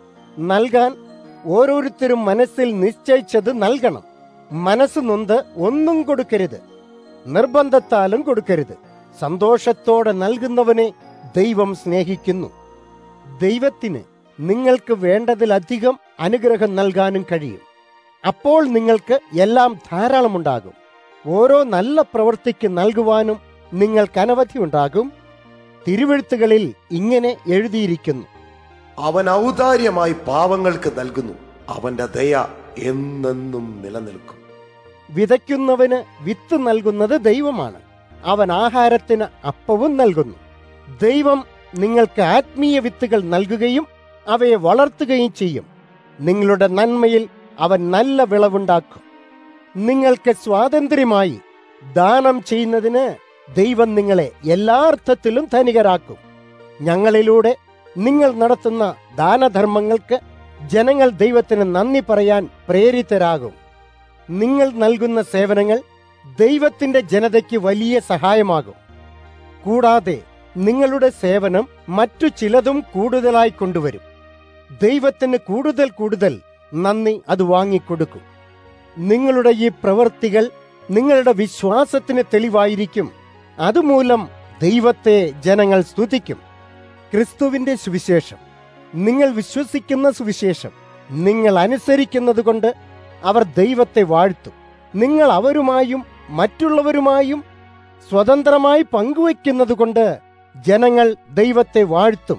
നൽകാൻ ഓരോരുത്തരും മനസ്സിൽ നിശ്ചയിച്ചത് നൽകണം. മനസ്സ് നൊന്ത് ഒന്നും കൊടുക്കരുത്. നിർബന്ധത്താലും കൊടുക്കരുത്. സന്തോഷത്തോടെ നൽകുന്നവനെ ദൈവം സ്നേഹിക്കുന്നു. ദൈവത്തിന് നിങ്ങൾക്ക് വേണ്ടതിലധികം അനുഗ്രഹം നൽകാനും കഴിയും. അപ്പോൾ നിങ്ങൾക്ക് എല്ലാം ധാരാളമുണ്ടാകും. ഓരോ നല്ല പ്രവൃത്തിക്ക് നൽകുവാനും നിങ്ങൾക്ക് അനവധി ഉണ്ടാകും. തിരുവെഴുത്തുകളിൽ ഇങ്ങനെ എഴുതിയിരിക്കുന്നു: അവൻ ഔദാര്യമായി പാവങ്ങൾക്ക് നൽകുന്നു, അവന്റെ ദയ എന്നെന്നും നിലനിൽക്കും. വിതയ്ക്കുന്നവന് വിത്ത് നൽകുന്നത് ദൈവമാണ്. അവൻ ആഹാരത്തിന് അപ്പവും നൽകുന്നു. ദൈവം നിങ്ങൾക്ക് ആത്മീയ വിത്തുകൾ നൽകുകയും അവയെ വളർത്തുകയും ചെയ്യും. നിങ്ങളുടെ നന്മയിൽ അവൻ നല്ല വിളവുണ്ടാക്കും. നിങ്ങൾക്ക് സ്വാതന്ത്ര്യമായി ദാനം ചെയ്യുന്നതിന് ദൈവം നിങ്ങളെ എല്ലാ അർത്ഥത്തിലും ധനികരാക്കും. ഞങ്ങളിലൂടെ നിങ്ങൾ നടത്തുന്ന ദാനധർമ്മങ്ങൾക്ക് ജനങ്ങൾ ദൈവത്തിന് നന്ദി പറയാൻ പ്രേരിതരാകും. നിങ്ങൾ നൽകുന്ന സേവനങ്ങൾ ദൈവത്തിന്റെ ജനതയ്ക്ക് വലിയ സഹായമാകും. കൂടാതെ നിങ്ങളുടെ സേവനം മറ്റു ചിലതും കൂടുതലായി കൊണ്ടുവരും. ദൈവത്തിന് കൂടുതൽ കൂടുതൽ നന്ദി അത് വാങ്ങിക്കൊടുക്കും. നിങ്ങളുടെ ഈ പ്രവൃത്തികൾ നിങ്ങളുടെ വിശ്വാസത്തിന് തെളിവായിരിക്കും. അതുമൂലം ദൈവത്തെ ജനങ്ങൾ സ്തുതിക്കും. ക്രിസ്തുവിന്റെ സുവിശേഷം, നിങ്ങൾ വിശ്വസിക്കുന്ന സുവിശേഷം നിങ്ങൾ അനുസരിക്കുന്നത് കൊണ്ട് അവർ ദൈവത്തെ വാഴ്ത്തും. നിങ്ങൾ അവരുമായും മറ്റുള്ളവരുമായും സ്വതന്ത്രമായി പങ്കുവയ്ക്കുന്നത് കൊണ്ട് ജനങ്ങൾ ദൈവത്തെ വാഴ്ത്തും.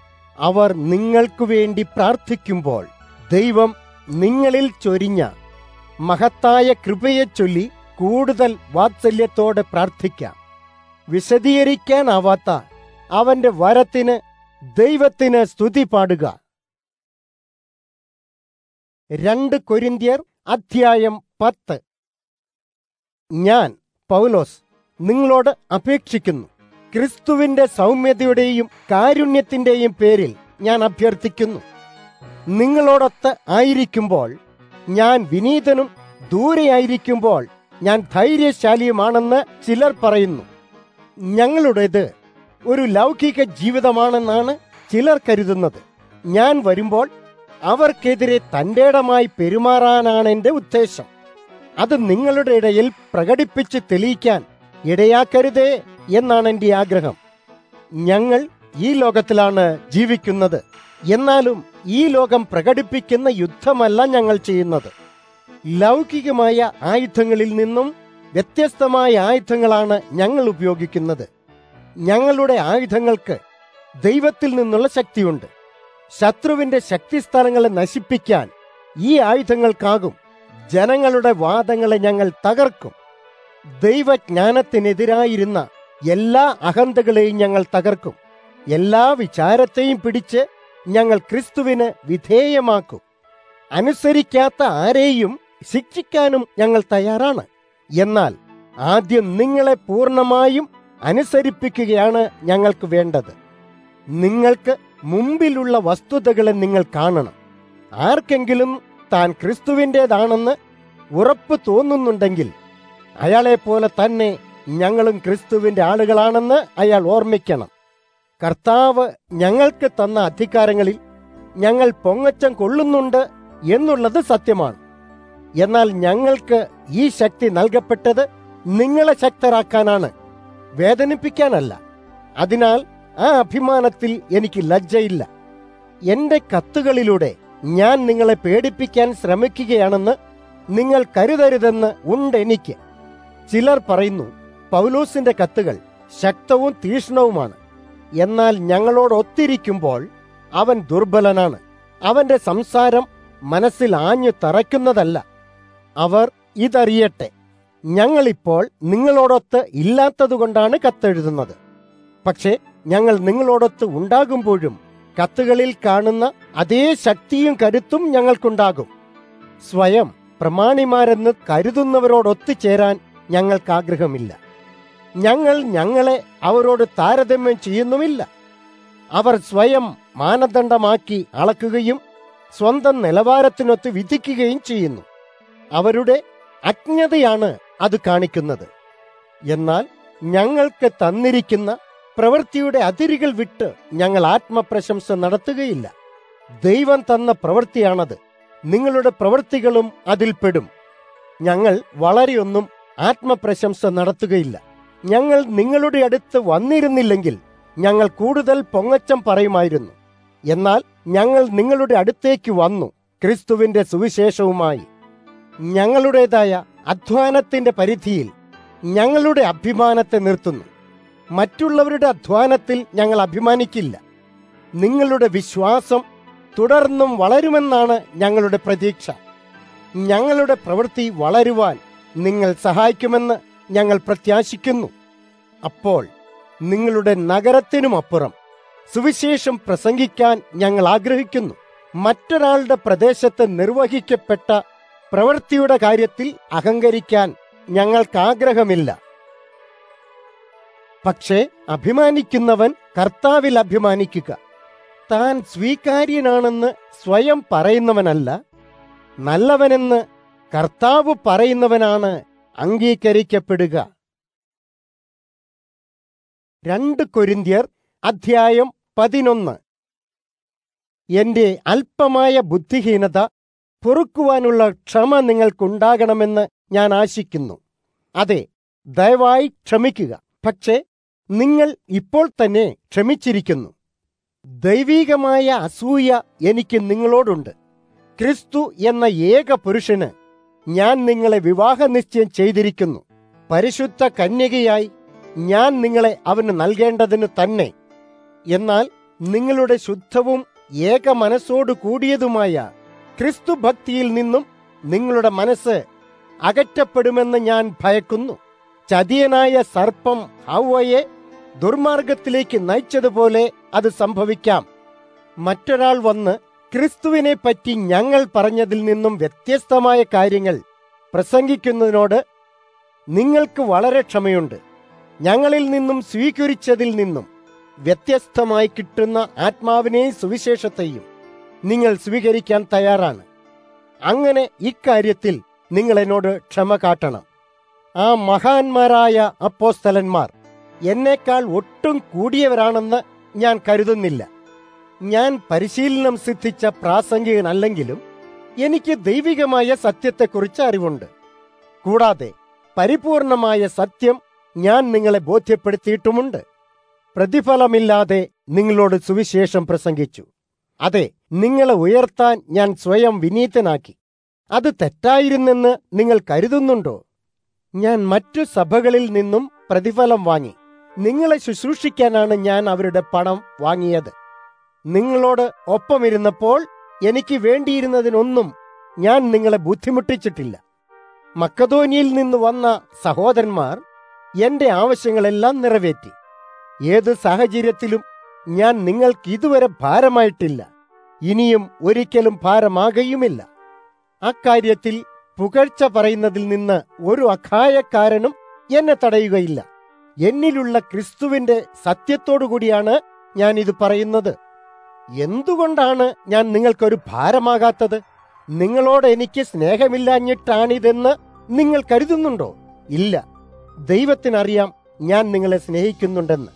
അവർ നിങ്ങൾക്ക് വേണ്ടി പ്രാർത്ഥിക്കുമ്പോൾ ദൈവം നിങ്ങളിൽ ചൊരിഞ്ഞ മഹത്തായ കൃപയെ ചൊല്ലി കൂടുതൽ വാത്സല്യത്തോടെ പ്രാർത്ഥിക്കാം. വിശദീകരിക്കാനാവാത്ത അവന്റെ വരത്തിന് ദൈവത്തിന് സ്തുതി പാടുക. 2 കൊരിന്ത്യർ അധ്യായം 10. ഞാൻ പൗലോസ് നിങ്ങളോട് അപേക്ഷിക്കുന്നു. ക്രിസ്തുവിന്റെ സൗമ്യതയുടെയും കാരുണ്യത്തിന്റെയും പേരിൽ ഞാൻ അഭ്യർത്ഥിക്കുന്നു. നിങ്ങളോടൊത്ത് ആയിരിക്കുമ്പോൾ ഞാൻ വിനീതനും ദൂരെയായിരിക്കുമ്പോൾ ഞാൻ ധൈര്യശാലിയുമാണെന്ന് ചിലർ പറയുന്നു. ഞങ്ങളുടേത് ഒരു ലൗകിക ജീവിതമാണെന്നാണ് ചിലർ കരുതുന്നത്. ഞാൻ വരുമ്പോൾ അവർക്കെതിരെ തന്റേടമായി പെരുമാറാനാണ് എന്റെ ഉദ്ദേശം. അത് നിങ്ങളുടെ ഇടയിൽ പ്രകടിപ്പിച്ച് തെളിയിക്കാൻ ഇടയാക്കരുതേ എന്നാണ് എന്റെ ആഗ്രഹം. ഞങ്ങൾ ഈ ലോകത്തിലാണ് ജീവിക്കുന്നത്. എന്നാലും ഈ ലോകം പ്രകടിപ്പിക്കുന്ന യുദ്ധമല്ല ഞങ്ങൾ ചെയ്യുന്നത്. ലൗകികമായ ആയുധങ്ങളിൽ നിന്നും വ്യത്യസ്തമായ ആയുധങ്ങളാണ് ഞങ്ങൾ ഉപയോഗിക്കുന്നത്. ഞങ്ങളുടെ ആയുധങ്ങൾക്ക് ദൈവത്തിൽ നിന്നുള്ള ശക്തിയുണ്ട്. ശത്രുവിന്റെ ശക്തിസ്ഥലങ്ങളെ നശിപ്പിക്കാൻ ഈ ആയുധങ്ങൾക്കാകും. ജനങ്ങളുടെ വാദങ്ങളെ ഞങ്ങൾ തകർക്കും. ദൈവജ്ഞാനത്തിനെതിരായിരുന്ന എല്ലാ അഹന്തകളെയും ഞങ്ങൾ തകർക്കും. എല്ലാ വിചാരത്തെയും പിടിച്ച് ഞങ്ങൾ ക്രിസ്തുവിന് വിധേയമാക്കും. അനുസരിക്കാത്ത ആരെയും ശിക്ഷിക്കാനും ഞങ്ങൾ തയ്യാറാണ്. എന്നാൽ ആദ്യം നിങ്ങളെ പൂർണ്ണമായും അനുസരിപ്പിക്കുകയാണ് ഞങ്ങൾക്ക് വേണ്ടത്. നിങ്ങൾക്ക് മുമ്പിലുള്ള വസ്തുതകളെ നിങ്ങൾ കാണണം. ആർക്കെങ്കിലും താൻ ക്രിസ്തുവിൻ്റെതാണെന്ന് ഉറപ്പ് തോന്നുന്നുണ്ടെങ്കിൽ അയാളെപ്പോലെ തന്നെ ഞങ്ങളും ക്രിസ്തുവിന്റെ ആളുകളാണെന്ന് അയാൾ ഓർമ്മിക്കണം. കർത്താവ് ഞങ്ങൾക്ക് തന്ന അധികാരങ്ങളിൽ ഞങ്ങൾ പൊങ്ങച്ചം കൊള്ളുന്നുണ്ട് എന്നുള്ളത് സത്യമാണ്. എന്നാൽ ഞങ്ങൾക്ക് ഈ ശക്തി നൽകപ്പെട്ടത് നിങ്ങളെ ശക്തരാക്കാനാണ്, വേദനിപ്പിക്കാനല്ല. അതിനാൽ ആ അഭിമാനത്തിൽ എനിക്ക് ലജ്ജയില്ല. എന്റെ കത്തുകളിലൂടെ ഞാൻ നിങ്ങളെ പേടിപ്പിക്കാൻ ശ്രമിക്കുകയാണെന്ന് നിങ്ങൾ കരുതരുതെന്ന് ഉണ്ടെനിക്ക്. ചിലർ പറയുന്നു, പൗലോസിന്റെ കത്തുകൾ ശക്തവും തീക്ഷ്ണവുമാണ്. എന്നാൽ ഞങ്ങളോട് ഒത്തിരിക്കുമ്പോൾ അവൻ ദുർബലനാണ്. അവന്റെ സംസാരം മനസ്സിൽ ആഞ്ഞു തറയ്ക്കുന്നതല്ല. അവർ ഇതറിയട്ടെ, ഞങ്ങളിപ്പോൾ നിങ്ങളോടൊത്ത് ഇല്ലാത്തതുകൊണ്ടാണ് കത്തെഴുതുന്നത്. പക്ഷേ ഞങ്ങൾ നിങ്ങളോടൊത്ത് ഉണ്ടാകുമ്പോഴും കത്തുകളിൽ കാണുന്ന അതേ ശക്തിയും കരുത്തും ഞങ്ങൾക്കുണ്ടാകും. സ്വയം പ്രമാണിമാരെന്ന് കരുതുന്നവരോടൊത്തു ചേരാൻ ഞങ്ങൾക്ക് ആഗ്രഹമില്ല. ഞങ്ങൾ ഞങ്ങളെ അവരോട് താരതമ്യം ചെയ്യുന്നുമില്ല. അവർ സ്വയം മാനദണ്ഡമാക്കി അളക്കുകയും സ്വന്തം നിലവാരത്തിനൊത്ത് വിധിക്കുകയും ചെയ്യുന്നു. അവരുടെ അജ്ഞതയാണ് അത് കാണിക്കുന്നത്. എന്നാൽ ഞങ്ങൾക്ക് തന്നിരിക്കുന്ന പ്രവൃത്തിയുടെ അതിരുകൾ വിട്ട് ഞങ്ങൾ ആത്മപ്രശംസ നടത്തുകയില്ല. ദൈവം തന്ന പ്രവൃത്തിയാണത്. നിങ്ങളുടെ പ്രവൃത്തികളും അതിൽപ്പെടും. ഞങ്ങൾ വളരെയൊന്നും ആത്മപ്രശംസ നടത്തുകയില്ല. ഞങ്ങൾ നിങ്ങളുടെ അടുത്ത് വന്നിരുന്നില്ലെങ്കിൽ ഞങ്ങൾ കൂടുതൽ പൊങ്ങച്ചം പറയുമായിരുന്നു. എന്നാൽ ഞങ്ങൾ നിങ്ങളുടെ അടുത്തേക്ക് വന്നു, ക്രിസ്തുവിന്റെ സുവിശേഷവുമായി. ഞങ്ങളുടേതായ അധ്വാനത്തിന്റെ പരിധിയിൽ ഞങ്ങളുടെ അഭിമാനത്തെ നിർത്തുന്നു. മറ്റുള്ളവരുടെ അധ്വാനത്തിൽ ഞങ്ങൾ അഭിമാനിക്കില്ല. നിങ്ങളുടെ വിശ്വാസം തുടർന്നും വളരുമെന്നാണ് ഞങ്ങളുടെ പ്രതീക്ഷ. ഞങ്ങളുടെ പ്രവൃത്തി വളരുവാൻ നിങ്ങൾ സഹായിക്കുമെന്ന് ഞങ്ങൾ പ്രത്യാശിക്കുന്നു. അപ്പോൾ നിങ്ങളുടെ നഗരത്തിനുമപ്പുറം സുവിശേഷം പ്രസംഗിക്കാൻ ഞങ്ങൾ ആഗ്രഹിക്കുന്നു. മറ്റൊരാളുടെ പ്രദേശത്ത് നിർവഹിക്കപ്പെട്ട പ്രവൃത്തിയുടെ കാര്യത്തിൽ അഹങ്കരിക്കാൻ ഞങ്ങൾക്കാഗ്രഹമില്ല. പക്ഷേ അഭിമാനിക്കുന്നവൻ കർത്താവിൽ അഭിമാനിക്കുക. താൻ സ്വീകാര്യനാണെന്ന് സ്വയം പറയുന്നവനല്ല, നല്ലവനെന്ന് കർത്താവ് പറയുന്നവനാണ് അംഗീകരിക്കപ്പെടുക. 2 കൊരിന്ത്യർ അധ്യായം 11. എന്റെ അല്പമായ ബുദ്ധിഹീനത പൊറുക്കുവാനുള്ള ക്ഷമ നിങ്ങൾക്കുണ്ടാകണമെന്ന് ഞാൻ ആശിക്കുന്നു. അതെ, ദയവായി ക്ഷമിക്കുക. പക്ഷേ നിങ്ങൾ ഇപ്പോൾ തന്നെ ക്ഷമിച്ചിരിക്കുന്നു. ദൈവികമായ അസൂയ എനിക്ക് നിങ്ങളോടുണ്ട്. ക്രിസ്തു എന്ന ഏക പുരുഷന് ഞാൻ നിങ്ങളെ വിവാഹ നിശ്ചയം ചെയ്തിരിക്കുന്നു. പരിശുദ്ധ കന്യകയായി ഞാൻ നിങ്ങളെ അവന് നൽകേണ്ടതിന് തന്നെ. എന്നാൽ നിങ്ങളുടെ ശുദ്ധവും ഏക മനസ്സോടു കൂടിയതുമായ ക്രിസ്തു ഭക്തിയിൽ നിന്നും നിങ്ങളുടെ മനസ്സ് അകറ്റപ്പെടുമെന്ന് ഞാൻ ഭയക്കുന്നു. ചതിയനായ സർപ്പം ഹവ്വയെ ദുർമാർഗത്തിലേക്ക് നയിച്ചതുപോലെ അത് സംഭവിക്കാം. മറ്റൊരാൾ വന്ന് ക്രിസ്തുവിനെ പറ്റി ഞങ്ങൾ പറഞ്ഞതിൽ നിന്നും വ്യത്യസ്തമായ കാര്യങ്ങൾ പ്രസംഗിക്കുന്നതിനോട് നിങ്ങൾക്ക് വളരെ ക്ഷമയുണ്ട്. ഞങ്ങളിൽ നിന്നും സ്വീകരിച്ചതിൽ നിന്നും വ്യത്യസ്തമായി കിട്ടുന്ന ആത്മാവിനെയും സുവിശേഷത്തെയും നിങ്ങൾ സ്വീകരിക്കാൻ തയ്യാറാണ്. അങ്ങനെ ഇക്കാര്യത്തിൽ നിങ്ങൾ എന്നോട് ക്ഷമ കാട്ടണം. ആ മഹാന്മാരായ അപ്പോസ്തലന്മാർ എന്നേക്കാൾ ഒട്ടും കൂടിയവരാണെന്ന് ഞാൻ കരുതുന്നില്ല. ഞാൻ പരിശീലനം സിദ്ധിച്ച പ്രാസംഗികനല്ലെങ്കിലും എനിക്ക് ദൈവികമായ സത്യത്തെക്കുറിച്ച് അറിവുണ്ട്. കൂടാതെ പരിപൂർണമായ സത്യം ഞാൻ നിങ്ങളെ ബോധ്യപ്പെടുത്തിയിട്ടുമുണ്ട്. പ്രതിഫലമില്ലാതെ നിങ്ങളോട് സുവിശേഷം പ്രസംഗിച്ചു. അതെ, നിങ്ങളെ ഉയർത്താൻ ഞാൻ സ്വയം വിനീതനാക്കി. അത് തെറ്റായിരുന്നെന്ന് നിങ്ങൾ കരുതുന്നുണ്ടോ? ഞാൻ മറ്റു സഭകളിൽ നിന്നും പ്രതിഫലം വാങ്ങി. നിങ്ങളെ ശുശ്രൂഷിക്കാനാണ് ഞാൻ അവരുടെ പണം വാങ്ങിയത്. നിങ്ങളോട് ഒപ്പമിരുന്നപ്പോൾ എനിക്ക് വേണ്ടിയിരുന്നതിനൊന്നും ഞാൻ നിങ്ങളെ ബുദ്ധിമുട്ടിച്ചിട്ടില്ല. മക്കതോനിയയിൽ നിന്ന് വന്ന സഹോദരന്മാർ എന്റെ ആവശ്യങ്ങളെല്ലാം നിറവേറ്റി. ഏത് സാഹചര്യത്തിലും ഞാൻ നിങ്ങൾക്ക് ഇതുവരെ ഭാരമായിട്ടില്ല, ഇനിയും ഒരിക്കലും ഭാരമാകുകയുമില്ല. അക്കാര്യത്തിൽ പുകഴ്ച പറയുന്നതിൽ നിന്ന് ഒരു അഖായക്കാരനും എന്നെ തടയുകയില്ല. എന്നിലുള്ള ക്രിസ്തുവിന്റെ സത്യത്തോടുകൂടിയാണ് ഞാൻ ഇത് പറയുന്നത്. എന്തുകൊണ്ടാണ് ഞാൻ നിങ്ങൾക്കൊരു ഭാരമാകാത്തത്? നിങ്ങളോട് എനിക്ക് സ്നേഹമില്ലാഞ്ഞിട്ടാണിതെന്ന് നിങ്ങൾ കരുതുന്നുണ്ടോ? ഇല്ല, ദൈവത്തിനറിയാം ഞാൻ നിങ്ങളെ സ്നേഹിക്കുന്നുണ്ടെന്ന്.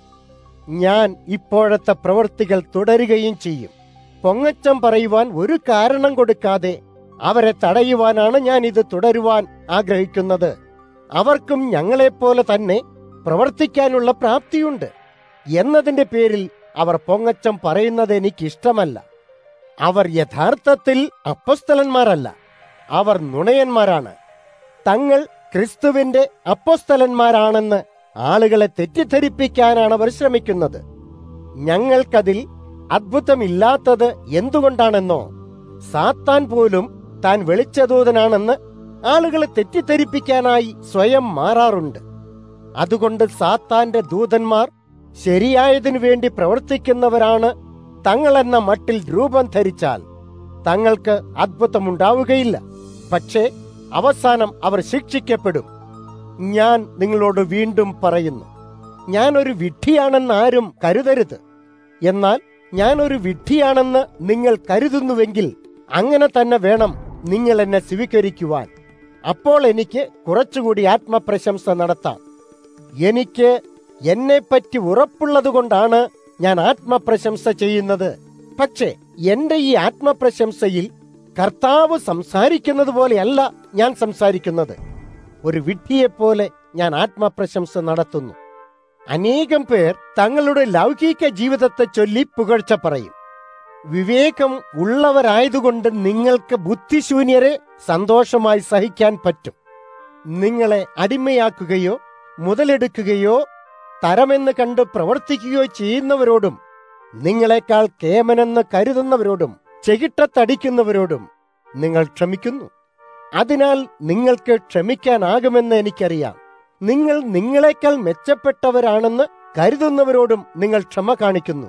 ഞാൻ ഇപ്പോഴത്തെ പ്രവൃത്തികൾ തുടരുകയും ചെയ്യും. പൊങ്ങച്ചം പറയുവാൻ ഒരു കാരണം കൊടുക്കാതെ അവരെ തടയുവാനാണ് ഞാൻ ഇത് തുടരുവാൻ ആഗ്രഹിക്കുന്നത്. അവർക്കും ഞങ്ങളെപ്പോലെ തന്നെ പ്രവർത്തിക്കാനുള്ള പ്രാപ്തിയുണ്ട് എന്നതിന്റെ പേരിൽ അവർ പൊങ്ങച്ചം പറയുന്നത് എനിക്കിഷ്ടമല്ല. അവർ യഥാർത്ഥത്തിൽ അപ്പോസ്തലന്മാരല്ല, അവർ നുണയന്മാരാണ്. തങ്ങൾ ക്രിസ്തുവിന്റെ അപ്പോസ്തലന്മാരാണെന്ന് ആളുകളെ തെറ്റിദ്ധരിപ്പിക്കാനാണ് അവർ ശ്രമിക്കുന്നത്. ഞങ്ങൾക്കതിൽ അത്ഭുതമില്ലാത്തത് എന്തുകൊണ്ടാണെന്നോ, സാത്താൻ പോലും താൻ വെളിച്ചദൂതനാണെന്ന് ആളുകളെ തെറ്റിദ്ധരിപ്പിക്കാനായി സ്വയം മാറാറുണ്ട്. അതുകൊണ്ട് സാത്താന്റെ ദൂതന്മാർ ശരിയായതിനു വേണ്ടി പ്രവർത്തിക്കുന്നവരാണ് തങ്ങളെന്ന മട്ടിൽ രൂപം ധരിച്ചാൽ തങ്ങൾക്ക് അത്ഭുതമുണ്ടാവുകയില്ല. പക്ഷേ അവസാനം അവർ ശിക്ഷിക്കപ്പെടും. ഞാൻ നിങ്ങളോട് വീണ്ടും പറയുന്നു, ഞാനൊരു വിഡ്ഢിയാണെന്ന് ആരും കരുതരുത്. എന്നാൽ ഞാനൊരു വിഡ്ഢിയാണെന്ന് നിങ്ങൾ കരുതുന്നുവെങ്കിൽ അങ്ങനെ തന്നെ വേണം നിങ്ങൾ എന്നെ സ്വീകരിക്കുവാൻ. അപ്പോൾ എനിക്ക് കുറച്ചുകൂടി ആത്മപ്രശംസ നടത്താം. എനിക്ക് എന്നെപ്പറ്റി ഉറപ്പുള്ളതുകൊണ്ടാണ് ഞാൻ ആത്മപ്രശംസ ചെയ്യുന്നത്. പക്ഷേ എന്റെ ഈ ആത്മപ്രശംസയിൽ കർത്താവ് സംസാരിക്കുന്നത് പോലെയല്ല ഞാൻ സംസാരിക്കുന്നത്. ഒരു വിഡ്ഢിയെപ്പോലെ ഞാൻ ആത്മപ്രശംസ നടത്തുന്നു. അനേകം പേർ തങ്ങളുടെ ലൗകിക ജീവിതത്തെ ചൊല്ലി പുകഴ്ച പറയും. വിവേകം ഉള്ളവരായതുകൊണ്ട് നിങ്ങൾക്ക് ബുദ്ധിശൂന്യരെ സന്തോഷമായി സഹിക്കാൻ പറ്റും. നിങ്ങളെ അടിമയാക്കുകയോ മുതലെടുക്കുകയോ തരമെന്ന് കണ്ട് പ്രവർത്തിക്കുകയോ ചെയ്യുന്നവരോടും നിങ്ങളെക്കാൾ കേമനെന്ന് കരുതുന്നവരോടും ചെകിട്ടത്തടിക്കുന്നവരോടും നിങ്ങൾ ക്ഷമിക്കുന്നു. അതിനാൽ നിങ്ങൾക്ക് ക്ഷമിക്കാനാകുമെന്ന് എനിക്കറിയാം. നിങ്ങൾ നിങ്ങളെക്കാൾ മെച്ചപ്പെട്ടവരാണെന്ന് കരുതുന്നവരോടും നിങ്ങൾ ക്ഷമ കാണിക്കുന്നു.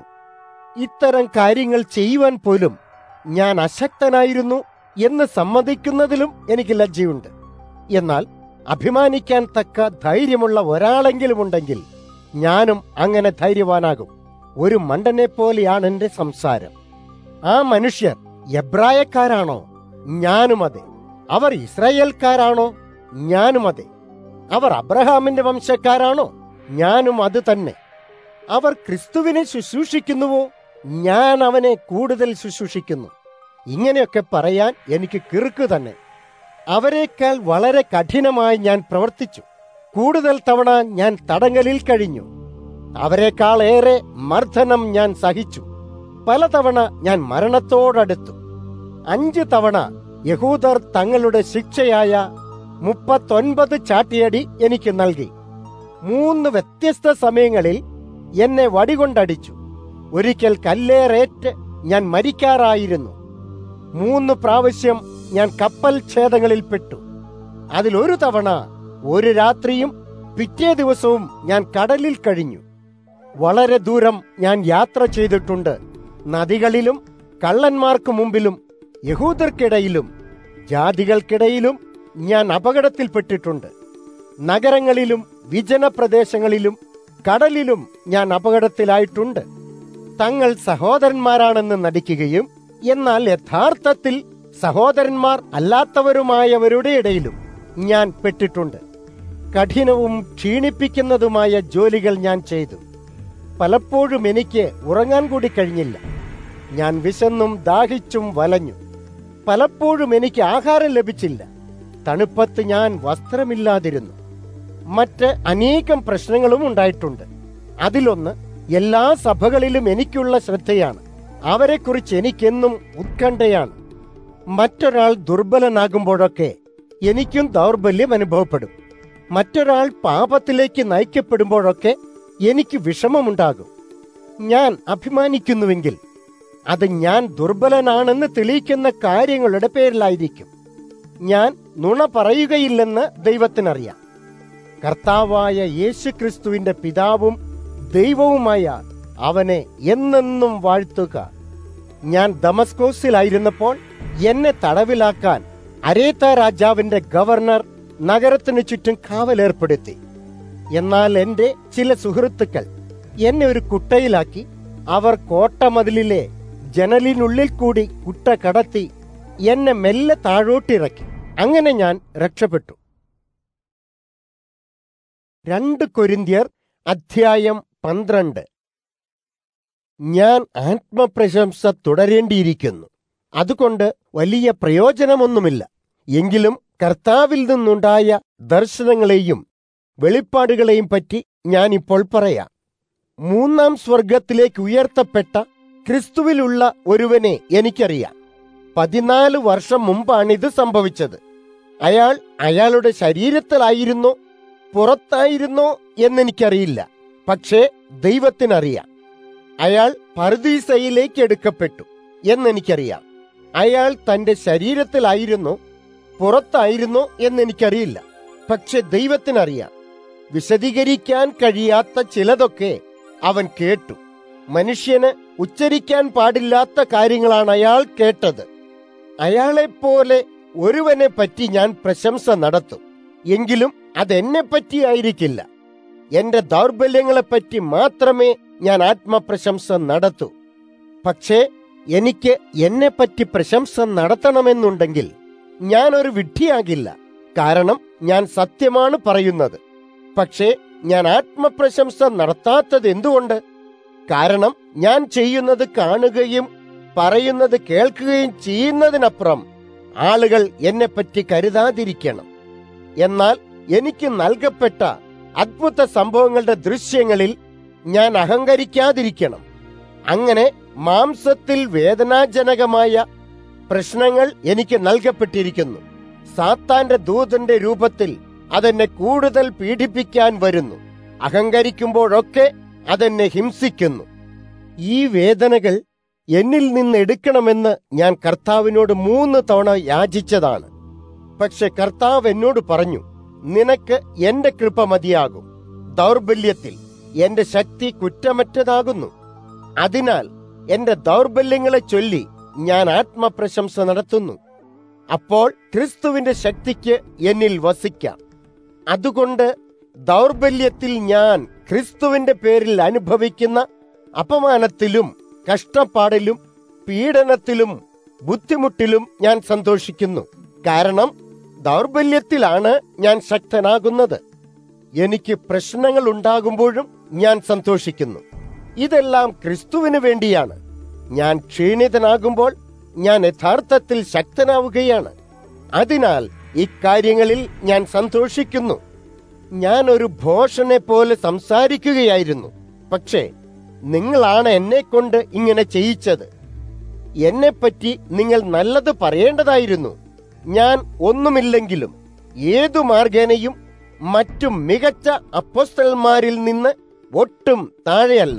ഇത്തരം കാര്യങ്ങൾ ചെയ്യുവാൻ പോലും ഞാൻ അശക്തനായിരുന്നു എന്ന് സമ്മതിക്കുന്നതിലും എനിക്ക് ലജ്ജയുണ്ട്. എന്നാൽ അഭിമാനിക്കാൻ തക്ക ധൈര്യമുള്ള ഒരാളെങ്കിലും ഉണ്ടെങ്കിൽ ഞാനും അങ്ങനെ ധൈര്യവാനാകും. ഒരു മണ്ടനെ പോലെയാണ് എന്റെ സംസാരം. ആ മനുഷ്യർ എബ്രായക്കാരാണോ? ഞാനും അതെ. അവർ ഇസ്രായേൽക്കാരാണോ? ഞാനും അതെ. അവർ അബ്രഹാമിന്റെ വംശക്കാരാണോ? ഞാനും അത് തന്നെ. അവർ ക്രിസ്തുവിനെ ശുശ്രൂഷിക്കുന്നുവോ? ഞാൻ അവനെ കൂടുതൽ ശുശ്രൂഷിക്കുന്നു. ഇങ്ങനെയൊക്കെ പറയാൻ എനിക്ക് കിറുക്ക് തന്നെ. അവരെക്കാൾ വളരെ കഠിനമായി ഞാൻ പ്രവർത്തിച്ചു. കൂടുതൽ തവണ ഞാൻ തടങ്കലിൽ കഴിഞ്ഞു. അവരെക്കാൾ ഏറെ മർദ്ദനം ഞാൻ സഹിച്ചു. പലതവണ ഞാൻ മരണത്തോടടുത്തു. 5 തവണ യഹൂദർ തങ്ങളുടെ ശിക്ഷയായ 39 ചാട്ടിയടി എനിക്ക് നൽകി. 3 വ്യത്യസ്ത സമയങ്ങളിൽ എന്നെ വടികൊണ്ടടിച്ചു. ഒരിക്കൽ കല്ലേറേറ്റ് ഞാൻ മരിക്കാറായിരുന്നു. 3 പ്രാവശ്യം ഞാൻ കപ്പൽ ഛേദങ്ങളിൽപ്പെട്ടു. അതിലൊരു തവണ ഒരു രാത്രിയും പിറ്റേ ദിവസവും ഞാൻ കടലിൽ കഴിഞ്ഞു. വളരെ ദൂരം ഞാൻ യാത്ര ചെയ്തിട്ടുണ്ട്. നദികളിലും കള്ളന്മാർക്ക് മുമ്പിലും യഹൂദർക്കിടയിലും ജാതികൾക്കിടയിലും ഞാൻ അപകടത്തിൽപ്പെട്ടിട്ടുണ്ട്. നഗരങ്ങളിലും വിജന പ്രദേശങ്ങളിലും കടലിലും ഞാൻ അപകടത്തിലായിട്ടുണ്ട്. തങ്ങൾ സഹോദരന്മാരാണെന്ന് നടിക്കുകയും എന്നാൽ യഥാർത്ഥത്തിൽ സഹോദരന്മാർ അല്ലാത്തവരുമായവരുടെ ഇടയിലും ഞാൻ പെട്ടിട്ടുണ്ട്. കഠിനവും ക്ഷീണിപ്പിക്കുന്നതുമായ ജോലികൾ ഞാൻ ചെയ്തു. പലപ്പോഴും എനിക്ക് ഉറങ്ങാൻ കൂടി കഴിഞ്ഞില്ല. ഞാൻ വിശന്നും ദാഹിച്ചും വലഞ്ഞു. പലപ്പോഴും എനിക്ക് ആഹാരം ലഭിച്ചില്ല. തണുപ്പത്ത് ഞാൻ വസ്ത്രമില്ലാതിരുന്നു. മറ്റ് അനേകം പ്രശ്നങ്ങളും ഉണ്ടായിട്ടുണ്ട്. അതിലൊന്ന് എല്ലാ സഭകളിലും എനിക്കുള്ള ശ്രദ്ധയാണ്. അവരെക്കുറിച്ച് എനിക്കെന്നും ഉത്കണ്ഠയാണ്. മറ്റൊരാൾ ദുർബലനാകുമ്പോഴൊക്കെ എനിക്കും ദൗർബല്യം അനുഭവപ്പെടും. മറ്റൊരാൾ പാപത്തിലേക്ക് നയിക്കപ്പെടുമ്പോഴൊക്കെ എനിക്ക് വിഷമമുണ്ടാകും. ഞാൻ അഭിമാനിക്കുന്നുവെങ്കിൽ അത് ഞാൻ ദുർബലനാണെന്ന് തെളിയിക്കുന്ന കാര്യങ്ങളുടെ പേരിലായിരിക്കും. ഞാൻ നുണ പറയുകയില്ലെന്ന് ദൈവത്തിനറിയാം. കർത്താവായ യേശുക്രിസ്തുവിന്റെ പിതാവും ദൈവവുമായ അവനെ എന്നെന്നും വാഴ്ത്തുക. ഞാൻ ദമസ്കോസിലായിരുന്നപ്പോൾ എന്നെ തടവിലാക്കാൻ അരേത്ത രാജാവിന്റെ ഗവർണർ നഗരത്തിനു ചുറ്റും കാവലേർപ്പെടുത്തി. എന്നാൽ എന്റെ ചില സുഹൃത്തുക്കൾ എന്നെ ഒരു കുട്ടയിലാക്കി. അവർ കോട്ടമതിലിലെ ജനലിനുള്ളിൽ കൂടി കുട്ട കടത്തി എന്നെ മെല്ലെ താഴോട്ടിറക്കി. അങ്ങനെ ഞാൻ രക്ഷപ്പെട്ടു. 2 കൊരിന്ത്യർ അധ്യായം 12. ഞാൻ ആത്മപ്രശംസ തുടരേണ്ടിയിരിക്കുന്നു. അതുകൊണ്ട് വലിയ പ്രയോജനമൊന്നുമില്ല. എങ്കിലും കർത്താവിൽ നിന്നുണ്ടായ ദർശനങ്ങളെയും വെളിപ്പാടുകളെയും പറ്റി ഞാനിപ്പോൾ പറയാം. 3-ാം സ്വർഗത്തിലേക്ക് ഉയർത്തപ്പെട്ട ക്രിസ്തുവിലുള്ള ഒരുവനെ എനിക്കറിയാം. 14 വർഷം മുമ്പാണിത് സംഭവിച്ചത്. അയാൾ അയാളുടെ ശരീരത്തിലായിരുന്നോ പുറത്തായിരുന്നോ എന്നെനിക്കറിയില്ല. പക്ഷേ ദൈവത്തിനറിയാം. അയാൾ പറുദീസയിലേക്ക് എടുക്കപ്പെട്ടു എന്നെനിക്കറിയാം. അയാൾ തന്റെ ശരീരത്തിലായിരുന്നോ പുറത്തായിരുന്നോ എന്നെനിക്കറിയില്ല. പക്ഷെ ദൈവത്തിനറിയാം. വിശദീകരിക്കാൻ കഴിയാത്ത ചിലതൊക്കെ അവൻ കേട്ടു. മനുഷ്യന് ഉച്ചരിക്കാൻ പാടില്ലാത്ത കാര്യങ്ങളാണ് അയാൾ കേട്ടത്. അയാളെപ്പോലെ ഒരുവനെ പറ്റി ഞാൻ പ്രശംസ നടത്തും. എങ്കിലും അതെന്നെ പറ്റിയായിരിക്കില്ല. എന്റെ ദൗർബല്യങ്ങളെപ്പറ്റി മാത്രമേ ഞാൻ ആത്മപ്രശംസ നടത്തൂ. പക്ഷേ എനിക്ക് എന്നെപ്പറ്റി പ്രശംസ നടത്തണമെന്നുണ്ടെങ്കിൽ ഞാനൊരു വിഡ്ഢിയാകില്ല. കാരണം ഞാൻ സത്യമാണ് പറയുന്നത്. പക്ഷേ ഞാൻ ആത്മപ്രശംസ നടത്താത്തത് എന്തുകൊണ്ട്? കാരണം ഞാൻ ചെയ്യുന്നത് കാണുകയും പറയുന്നത് കേൾക്കുകയും ചെയ്യുന്നതിനപ്പുറം ആളുകൾ എന്നെപ്പറ്റി കരുതാതിരിക്കണം. എന്നാൽ എനിക്ക് നൽകപ്പെട്ട അദ്ഭുത സംഭവങ്ങളുടെ ദൃശ്യങ്ങളിൽ ഞാൻ അഹങ്കരിക്കാതിരിക്കണം. അങ്ങനെ മാംസത്തിൽ വേദനാജനകമായ പ്രശ്നങ്ങൾ എനിക്ക് നൽകപ്പെട്ടിരിക്കുന്നു. സാത്താന്റെ ദൂതന്റെ രൂപത്തിൽ അതെന്നെ കൂടുതൽ പീഡിപ്പിക്കാൻ വരുന്നു. അഹങ്കരിക്കുമ്പോഴൊക്കെ അതെന്നെ ഹിംസിക്കുന്നു. ഈ വേദനകൾ എന്നിൽ നിന്ന് എടുക്കണമെന്ന് ഞാൻ കർത്താവിനോട് 3 തവണ യാചിച്ചതാണ്. പക്ഷെ കർത്താവ് എന്നോട് പറഞ്ഞു, നിനക്ക് എന്റെ കൃപ മതിയാകും. ദൗർബല്യത്തിൽ എന്റെ ശക്തി കുറ്റമറ്റതാകുന്നു. അതിനാൽ എന്റെ ദൗർബല്യങ്ങളെ ചൊല്ലി ഞാൻ ആത്മപ്രശംസ നടത്തുന്നു. അപ്പോൾ ക്രിസ്തുവിന്റെ ശക്തിക്ക് എന്നിൽ വസിക്കാം. അതുകൊണ്ട് ദൗർബല്യത്തിൽ ഞാൻ ക്രിസ്തുവിന്റെ പേരിൽ അനുഭവിക്കുന്ന അപമാനത്തിലും കഷ്ടപ്പാടിലും പീഡനത്തിലും ബുദ്ധിമുട്ടിലും ഞാൻ സന്തോഷിക്കുന്നു. കാരണം ദൗർബല്യത്തിലാണ് ഞാൻ ശക്തനാകുന്നത്. എനിക്ക് പ്രശ്നങ്ങൾ ഉണ്ടാകുമ്പോഴും ഞാൻ സന്തോഷിക്കുന്നു. ഇതെല്ലാം ക്രിസ്തുവിന് വേണ്ടിയാണ്. ഞാൻ ക്ഷീണിതനാകുമ്പോൾ ഞാൻ യഥാർത്ഥത്തിൽ ശക്തനാവുകയാണ്. അതിനാൽ ഇക്കാര്യങ്ങളിൽ ഞാൻ സന്തോഷിക്കുന്നു. ഞാൻ ഒരു ഭോഷനെ പോലെ സംസാരിക്കുകയായിരുന്നു. പക്ഷേ നിങ്ങളാണ് എന്നെ കൊണ്ട് ഇങ്ങനെ ചെയ്യിച്ചത്. എന്നെപ്പറ്റി നിങ്ങൾ നല്ലത് പറയേണ്ടതായിരുന്നു. ഞാൻ ഒന്നുമില്ലെങ്കിലും ഏതു മാർഗേനയും മറ്റു മികച്ച അപ്പോസ്തലന്മാരിൽ നിന്ന് ഒട്ടും താഴെയല്ല.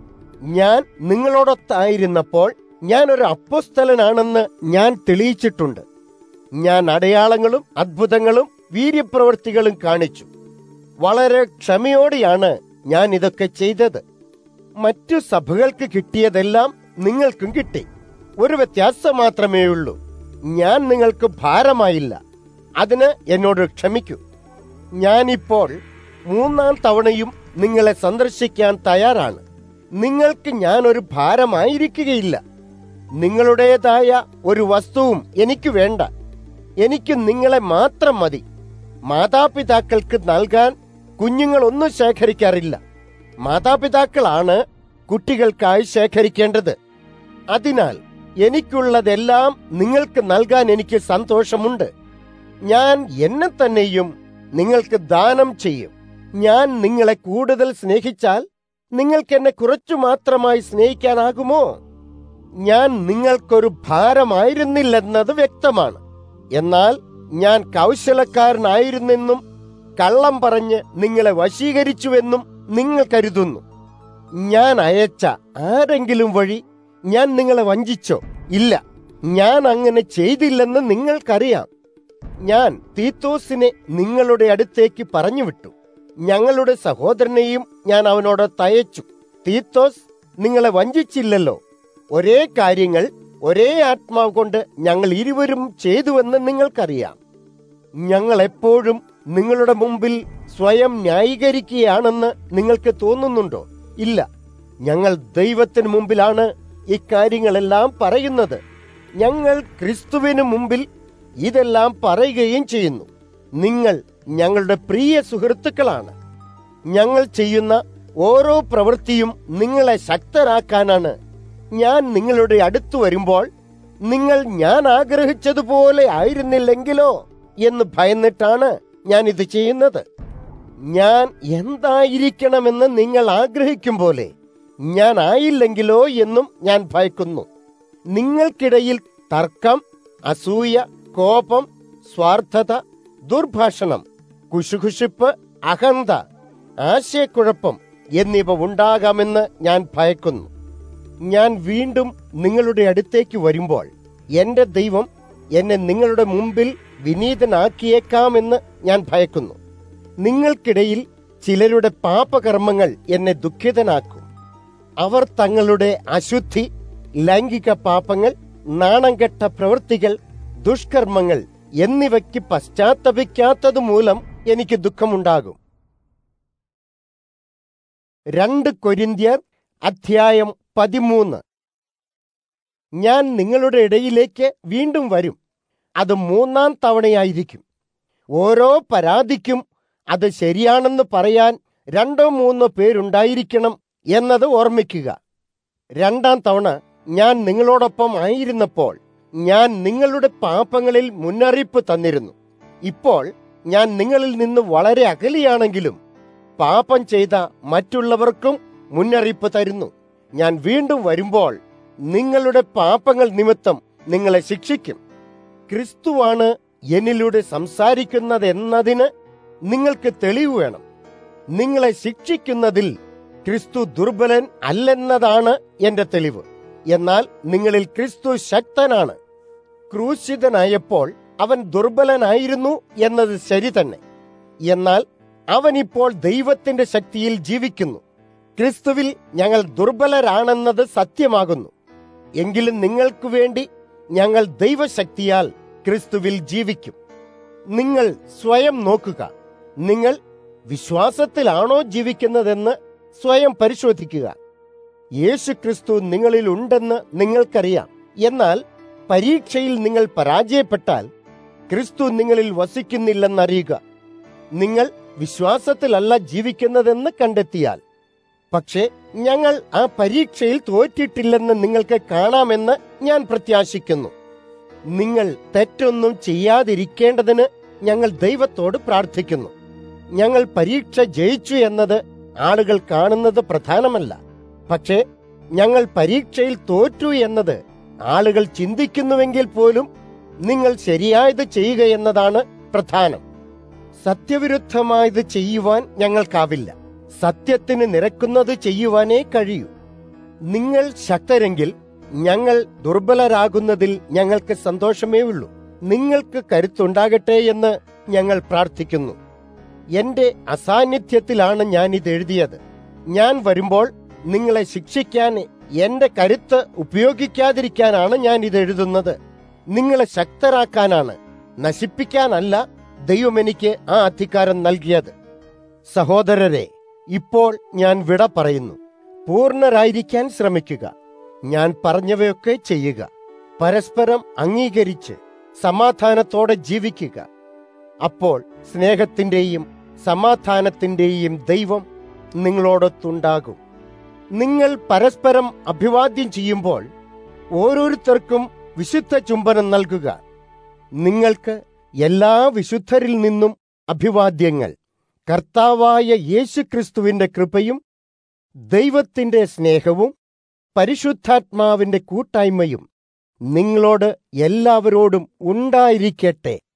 ഞാൻ നിങ്ങളോടൊത്തായിരുന്നപ്പോൾ ഞാൻ ഒരു അപ്പോസ്തലനാണെന്ന് ഞാൻ തെളിയിച്ചിട്ടുണ്ട്. ഞാൻ അടയാളങ്ങളും അത്ഭുതങ്ങളും വീര്യപ്രവൃത്തികളും കാണിച്ചു. വളരെ ക്ഷമയോടെയാണ് ഞാൻ ഇതൊക്കെ ചെയ്തത്. മറ്റു സഭകൾക്ക് കിട്ടിയതെല്ലാം നിങ്ങൾക്കും കിട്ടി. ഒരു വ്യത്യാസം മാത്രമേ ഉള്ളൂ. ഞാൻ നിങ്ങൾക്ക് ഭാരമായില്ല. അതിന് എന്നോട് ക്ഷമിക്കൂ. ഞാനിപ്പോൾ 3-ാം തവണയും നിങ്ങളെ സന്ദർശിക്കാൻ തയ്യാറാണ്. നിങ്ങൾക്ക് ഞാൻ ഒരു ഭാരമായിരിക്കുകയില്ല. നിങ്ങളുടേതായ ഒരു വസ്തുവും എനിക്ക് വേണ്ട. എനിക്ക് നിങ്ങളെ മാത്രം മതി. മാതാപിതാക്കൾക്ക് നൽകാൻ കുഞ്ഞുങ്ങളൊന്നും ശേഖരിക്കാറില്ല. മാതാപിതാക്കളാണ് കുട്ടികൾക്കായി ശേഖരിക്കേണ്ടത്. അതിനാൽ എനിക്കുള്ളതെല്ലാം നിങ്ങൾക്ക് നൽകാൻ എനിക്ക് സന്തോഷമുണ്ട്. ഞാൻ എന്നെ തന്നെയും നിങ്ങൾക്ക് ദാനം ചെയ്യും. ഞാൻ നിങ്ങളെ കൂടുതൽ സ്നേഹിച്ചാൽ നിങ്ങൾക്ക് എന്നെ കുറച്ചു മാത്രമായി സ്നേഹിക്കാനാകുമോ? ഞാൻ നിങ്ങൾക്കൊരു ഭാരമായിരുന്നില്ലെന്നത് വ്യക്തമാണ്. എന്നാൽ ഞാൻ കൗശലക്കാരനായിരുന്നെന്നും കള്ളം പറഞ്ഞ് നിങ്ങളെ വശീകരിച്ചുവെന്നും നിങ്ങൾ കരുതുന്നു. ഞാൻ അയച്ച ആരെങ്കിലും വഴി ഞാൻ നിങ്ങളെ വഞ്ചിച്ചോ? ഇല്ല, ഞാൻ അങ്ങനെ ചെയ്തില്ലെന്ന് നിങ്ങൾക്കറിയാം. ഞാൻ തീത്തോസിനെ നിങ്ങളുടെ അടുത്തേക്ക് പറഞ്ഞു വിട്ടു. ഞങ്ങളുടെ സഹോദരനെയും ഞാൻ അവനോട് തയച്ചു. തീത്തോസ് നിങ്ങളെ വഞ്ചിച്ചില്ലല്ലോ. ഒരേ കാര്യങ്ങൾ ഒരേ ആത്മാവ് കൊണ്ട് ഞങ്ങൾ ഇരുവരും ചെയ്തുവെന്ന് നിങ്ങൾക്കറിയാം. ഞങ്ങൾ എപ്പോഴും നിങ്ങളുടെ മുമ്പിൽ സ്വയം ന്യായീകരിക്കുകയാണെന്ന് നിങ്ങൾക്ക് തോന്നുന്നുണ്ടോ? ഇല്ല, ഞങ്ങൾ ദൈവത്തിന് മുമ്പിലാണ് ഇക്കാര്യങ്ങളെല്ലാം പറയുന്നത്. ഞങ്ങൾ ക്രിസ്തുവിന് മുമ്പിൽ ഇതെല്ലാം പറയുകയും ചെയ്യുന്നു. നിങ്ങൾ ഞങ്ങളുടെ പ്രിയ സുഹൃത്തുക്കളാണ്. ഞങ്ങൾ ചെയ്യുന്ന ഓരോ പ്രവൃത്തിയും നിങ്ങളെ ശക്തരാക്കാനാണ്. ഞാൻ നിങ്ങളുടെ അടുത്ത് വരുമ്പോൾ നിങ്ങൾ ഞാൻ ആഗ്രഹിച്ചതുപോലെ ആയിരുന്നില്ലെങ്കിലോ എന്ന് ഭയന്നിട്ടാണ് ഞാൻ ഇത് ചെയ്യുന്നത്. ഞാൻ എന്തായിരിക്കണമെന്ന് നിങ്ങൾ ആഗ്രഹിക്കും പോലെ ഞാൻ ആയില്ലെങ്കിലോ എന്നും ഞാൻ ഭയക്കുന്നു. നിങ്ങൾക്കിടയിൽ തർക്കം, അസൂയ, കോപം, സ്വാർത്ഥത, ദുർഭാഷണം, കുശുകുശുപ്പ്, അഹന്ത, ആശയക്കുഴപ്പം എന്നിവ ഉണ്ടാകാമെന്ന് ഞാൻ ഭയക്കുന്നു. ഞാൻ വീണ്ടും നിങ്ങളുടെ അടുത്തേക്ക് വരുമ്പോൾ എന്റെ ദൈവം എന്നെ നിങ്ങളുടെ മുമ്പിൽ വിനീതനാക്കിയേക്കാമെന്ന് ഞാൻ ഭയക്കുന്നു. നിങ്ങൾക്കിടയിൽ ചിലരുടെ പാപകർമ്മങ്ങൾ എന്നെ ദുഃഖിതനാക്കും. അവർ തങ്ങളുടെ അശുദ്ധി, ലൈംഗിക പാപങ്ങൾ, നാണംകെട്ട പ്രവൃത്തികൾ, ദുഷ്കർമ്മങ്ങൾ എന്നിവയ്ക്ക് പശ്ചാത്തപിക്കാത്തത് മൂലം എനിക്ക് ദുഃഖമുണ്ടാകും. 2 കൊരിന്ത്യർ അധ്യായം 13. ഞാൻ നിങ്ങളുടെ ഇടയിലേക്ക് വീണ്ടും വരും. അത് 3-ാം തവണയായിരിക്കും. ഓരോ പരാതിക്കും അത് ശരിയാണെന്ന് പറയാൻ 2-3 പേരുണ്ടായിരിക്കണം എന്നത് ഓർമ്മിക്കുക. 2-ാം തവണ ഞാൻ നിങ്ങളോടൊപ്പം ആയിരുന്നപ്പോൾ ഞാൻ നിങ്ങളുടെ പാപങ്ങളിൽ മുന്നറിയിപ്പ് തന്നിരുന്നു. ഇപ്പോൾ ഞാൻ നിങ്ങളിൽ നിന്ന് വളരെ അകലെയാണെങ്കിലും പാപം ചെയ്ത മറ്റുള്ളവർക്കും മുന്നറിയിപ്പ് തരുന്നു. ഞാൻ വീണ്ടും വരുമ്പോൾ നിങ്ങളുടെ പാപങ്ങൾ നിമിത്തം നിങ്ങളെ ശിക്ഷിക്കും. ക്രിസ്തുവാണ് എന്നിലൂടെ സംസാരിക്കുന്നത് എന്നതിന് നിങ്ങൾക്ക് തെളിവ് വേണം. നിങ്ങളെ ശിക്ഷിക്കുന്നതിൽ ക്രിസ്തു ദുർബലൻ അല്ലെന്നതാണ് എന്റെ തെളിവ്. എന്നാൽ നിങ്ങളിൽ ക്രിസ്തു ശക്തനാണ്. ക്രൂശിതനായപ്പോൾ അവൻ ദുർബലനായിരുന്നു എന്നത് ശരി തന്നെ. എന്നാൽ അവൻ ഇപ്പോൾ ദൈവത്തിന്റെ ശക്തിയിൽ ജീവിക്കുന്നു. ക്രിസ്തുവിൽ ഞങ്ങൾ ദുർബലരാണെന്നത് സത്യമാകുന്നു. എങ്കിലും നിങ്ങൾക്ക് വേണ്ടി ഞങ്ങൾ ദൈവശക്തിയാൽ ക്രിസ്തുവിൽ ജീവിക്കും. നിങ്ങൾ സ്വയം നോക്കുക. നിങ്ങൾ വിശ്വാസത്തിലാണോ ജീവിക്കുന്നതെന്ന് സ്വയം പരിശോധിക്കുക. യേശു ക്രിസ്തു നിങ്ങളിൽ ഉണ്ടെന്ന് നിങ്ങൾക്കറിയാം. എന്നാൽ പരീക്ഷയിൽ നിങ്ങൾ പരാജയപ്പെട്ടാൽ ക്രിസ്തു നിങ്ങളിൽ വസിക്കുന്നില്ലെന്നറിയുക. നിങ്ങൾ വിശ്വാസത്തിലല്ല ജീവിക്കുന്നതെന്ന് കണ്ടെത്തിയാൽ. പക്ഷേ ഞങ്ങൾ ആ പരീക്ഷയിൽ തോറ്റിട്ടില്ലെന്ന് നിങ്ങൾക്ക് കാണാമെന്ന് ഞാൻ പ്രത്യാശിക്കുന്നു. നിങ്ങൾ തെറ്റൊന്നും ചെയ്യാതിരിക്കേണ്ടതിന് ഞങ്ങൾ ദൈവത്തോട് പ്രാർത്ഥിക്കുന്നു. ഞങ്ങൾ പരീക്ഷ ജയിച്ചു എന്നത് ആളുകൾ കാണുന്നത് പ്രധാനമല്ല. പക്ഷേ ഞങ്ങൾ പരീക്ഷയിൽ തോറ്റു എന്നത് ആളുകൾ ചിന്തിക്കുന്നുവെങ്കിൽ പോലും നിങ്ങൾ ശരിയായത് ചെയ്യുക എന്നതാണ് പ്രധാനം. സത്യവിരുദ്ധമായത് ചെയ്യുവാൻ ഞങ്ങൾക്കാവില്ല. സത്യത്തിന് നിരക്കുന്നത് ചെയ്യുവാനേ കഴിയൂ. നിങ്ങൾ ശക്തരെങ്കിൽ ഞങ്ങൾ ദുർബലരാകുന്നതിൽ ഞങ്ങൾക്ക് സന്തോഷമേ ഉള്ളൂ. നിങ്ങൾക്ക് കരുത്തുണ്ടാകട്ടെ എന്ന് ഞങ്ങൾ പ്രാർത്ഥിക്കുന്നു. എന്റെ അസാന്നിധ്യത്തിലാണ് ഞാൻ ഇത് എഴുതിയത്. ഞാൻ വരുമ്പോൾ നിങ്ങളെ ശിക്ഷിക്കാൻ എന്റെ കരുത്ത് ഉപയോഗിക്കാതിരിക്കാനാണ് ഞാൻ ഇത് എഴുതുന്നത്. നിങ്ങളെ ശക്തരാക്കാനാണ്, നശിപ്പിക്കാനല്ല ദൈവം എനിക്ക് ആ അധികാരം നൽകിയത്. സഹോദരരെ, ഇപ്പോൾ ഞാൻ വിട പറയുന്നു. പൂർണ്ണരായിരിക്കാൻ ശ്രമിക്കുക. ഞാൻ പറഞ്ഞവയൊക്കെ ചെയ്യുക. പരസ്പരം അംഗീകരിച്ച് സമാധാനത്തോടെ ജീവിക്കുക. അപ്പോൾ സ്നേഹത്തിന്റെയും സമാധാനത്തിന്റെയും ദൈവം നിങ്ങളോടൊത്തുണ്ടാകും. നിങ്ങൾ പരസ്പരം അഭിവാദ്യം ചെയ്യുമ്പോൾ ഓരോരുത്തർക്കും വിശുദ്ധ ചുംബനം നൽകുക. നിങ്ങൾക്ക് എല്ലാ വിശുദ്ധരിൽ നിന്നും അഭിവാദ്യങ്ങൾ. കർത്താവായ യേശുക്രിസ്തുവിന്റെ കൃപയും ദൈവത്തിന്റെ സ്നേഹവും പരിശുദ്ധാത്മാവിന്റെ കൂട്ടായ്മയും നിങ്ങളോട് എല്ലാവരോടും ഉണ്ടായിരിക്കട്ടെ.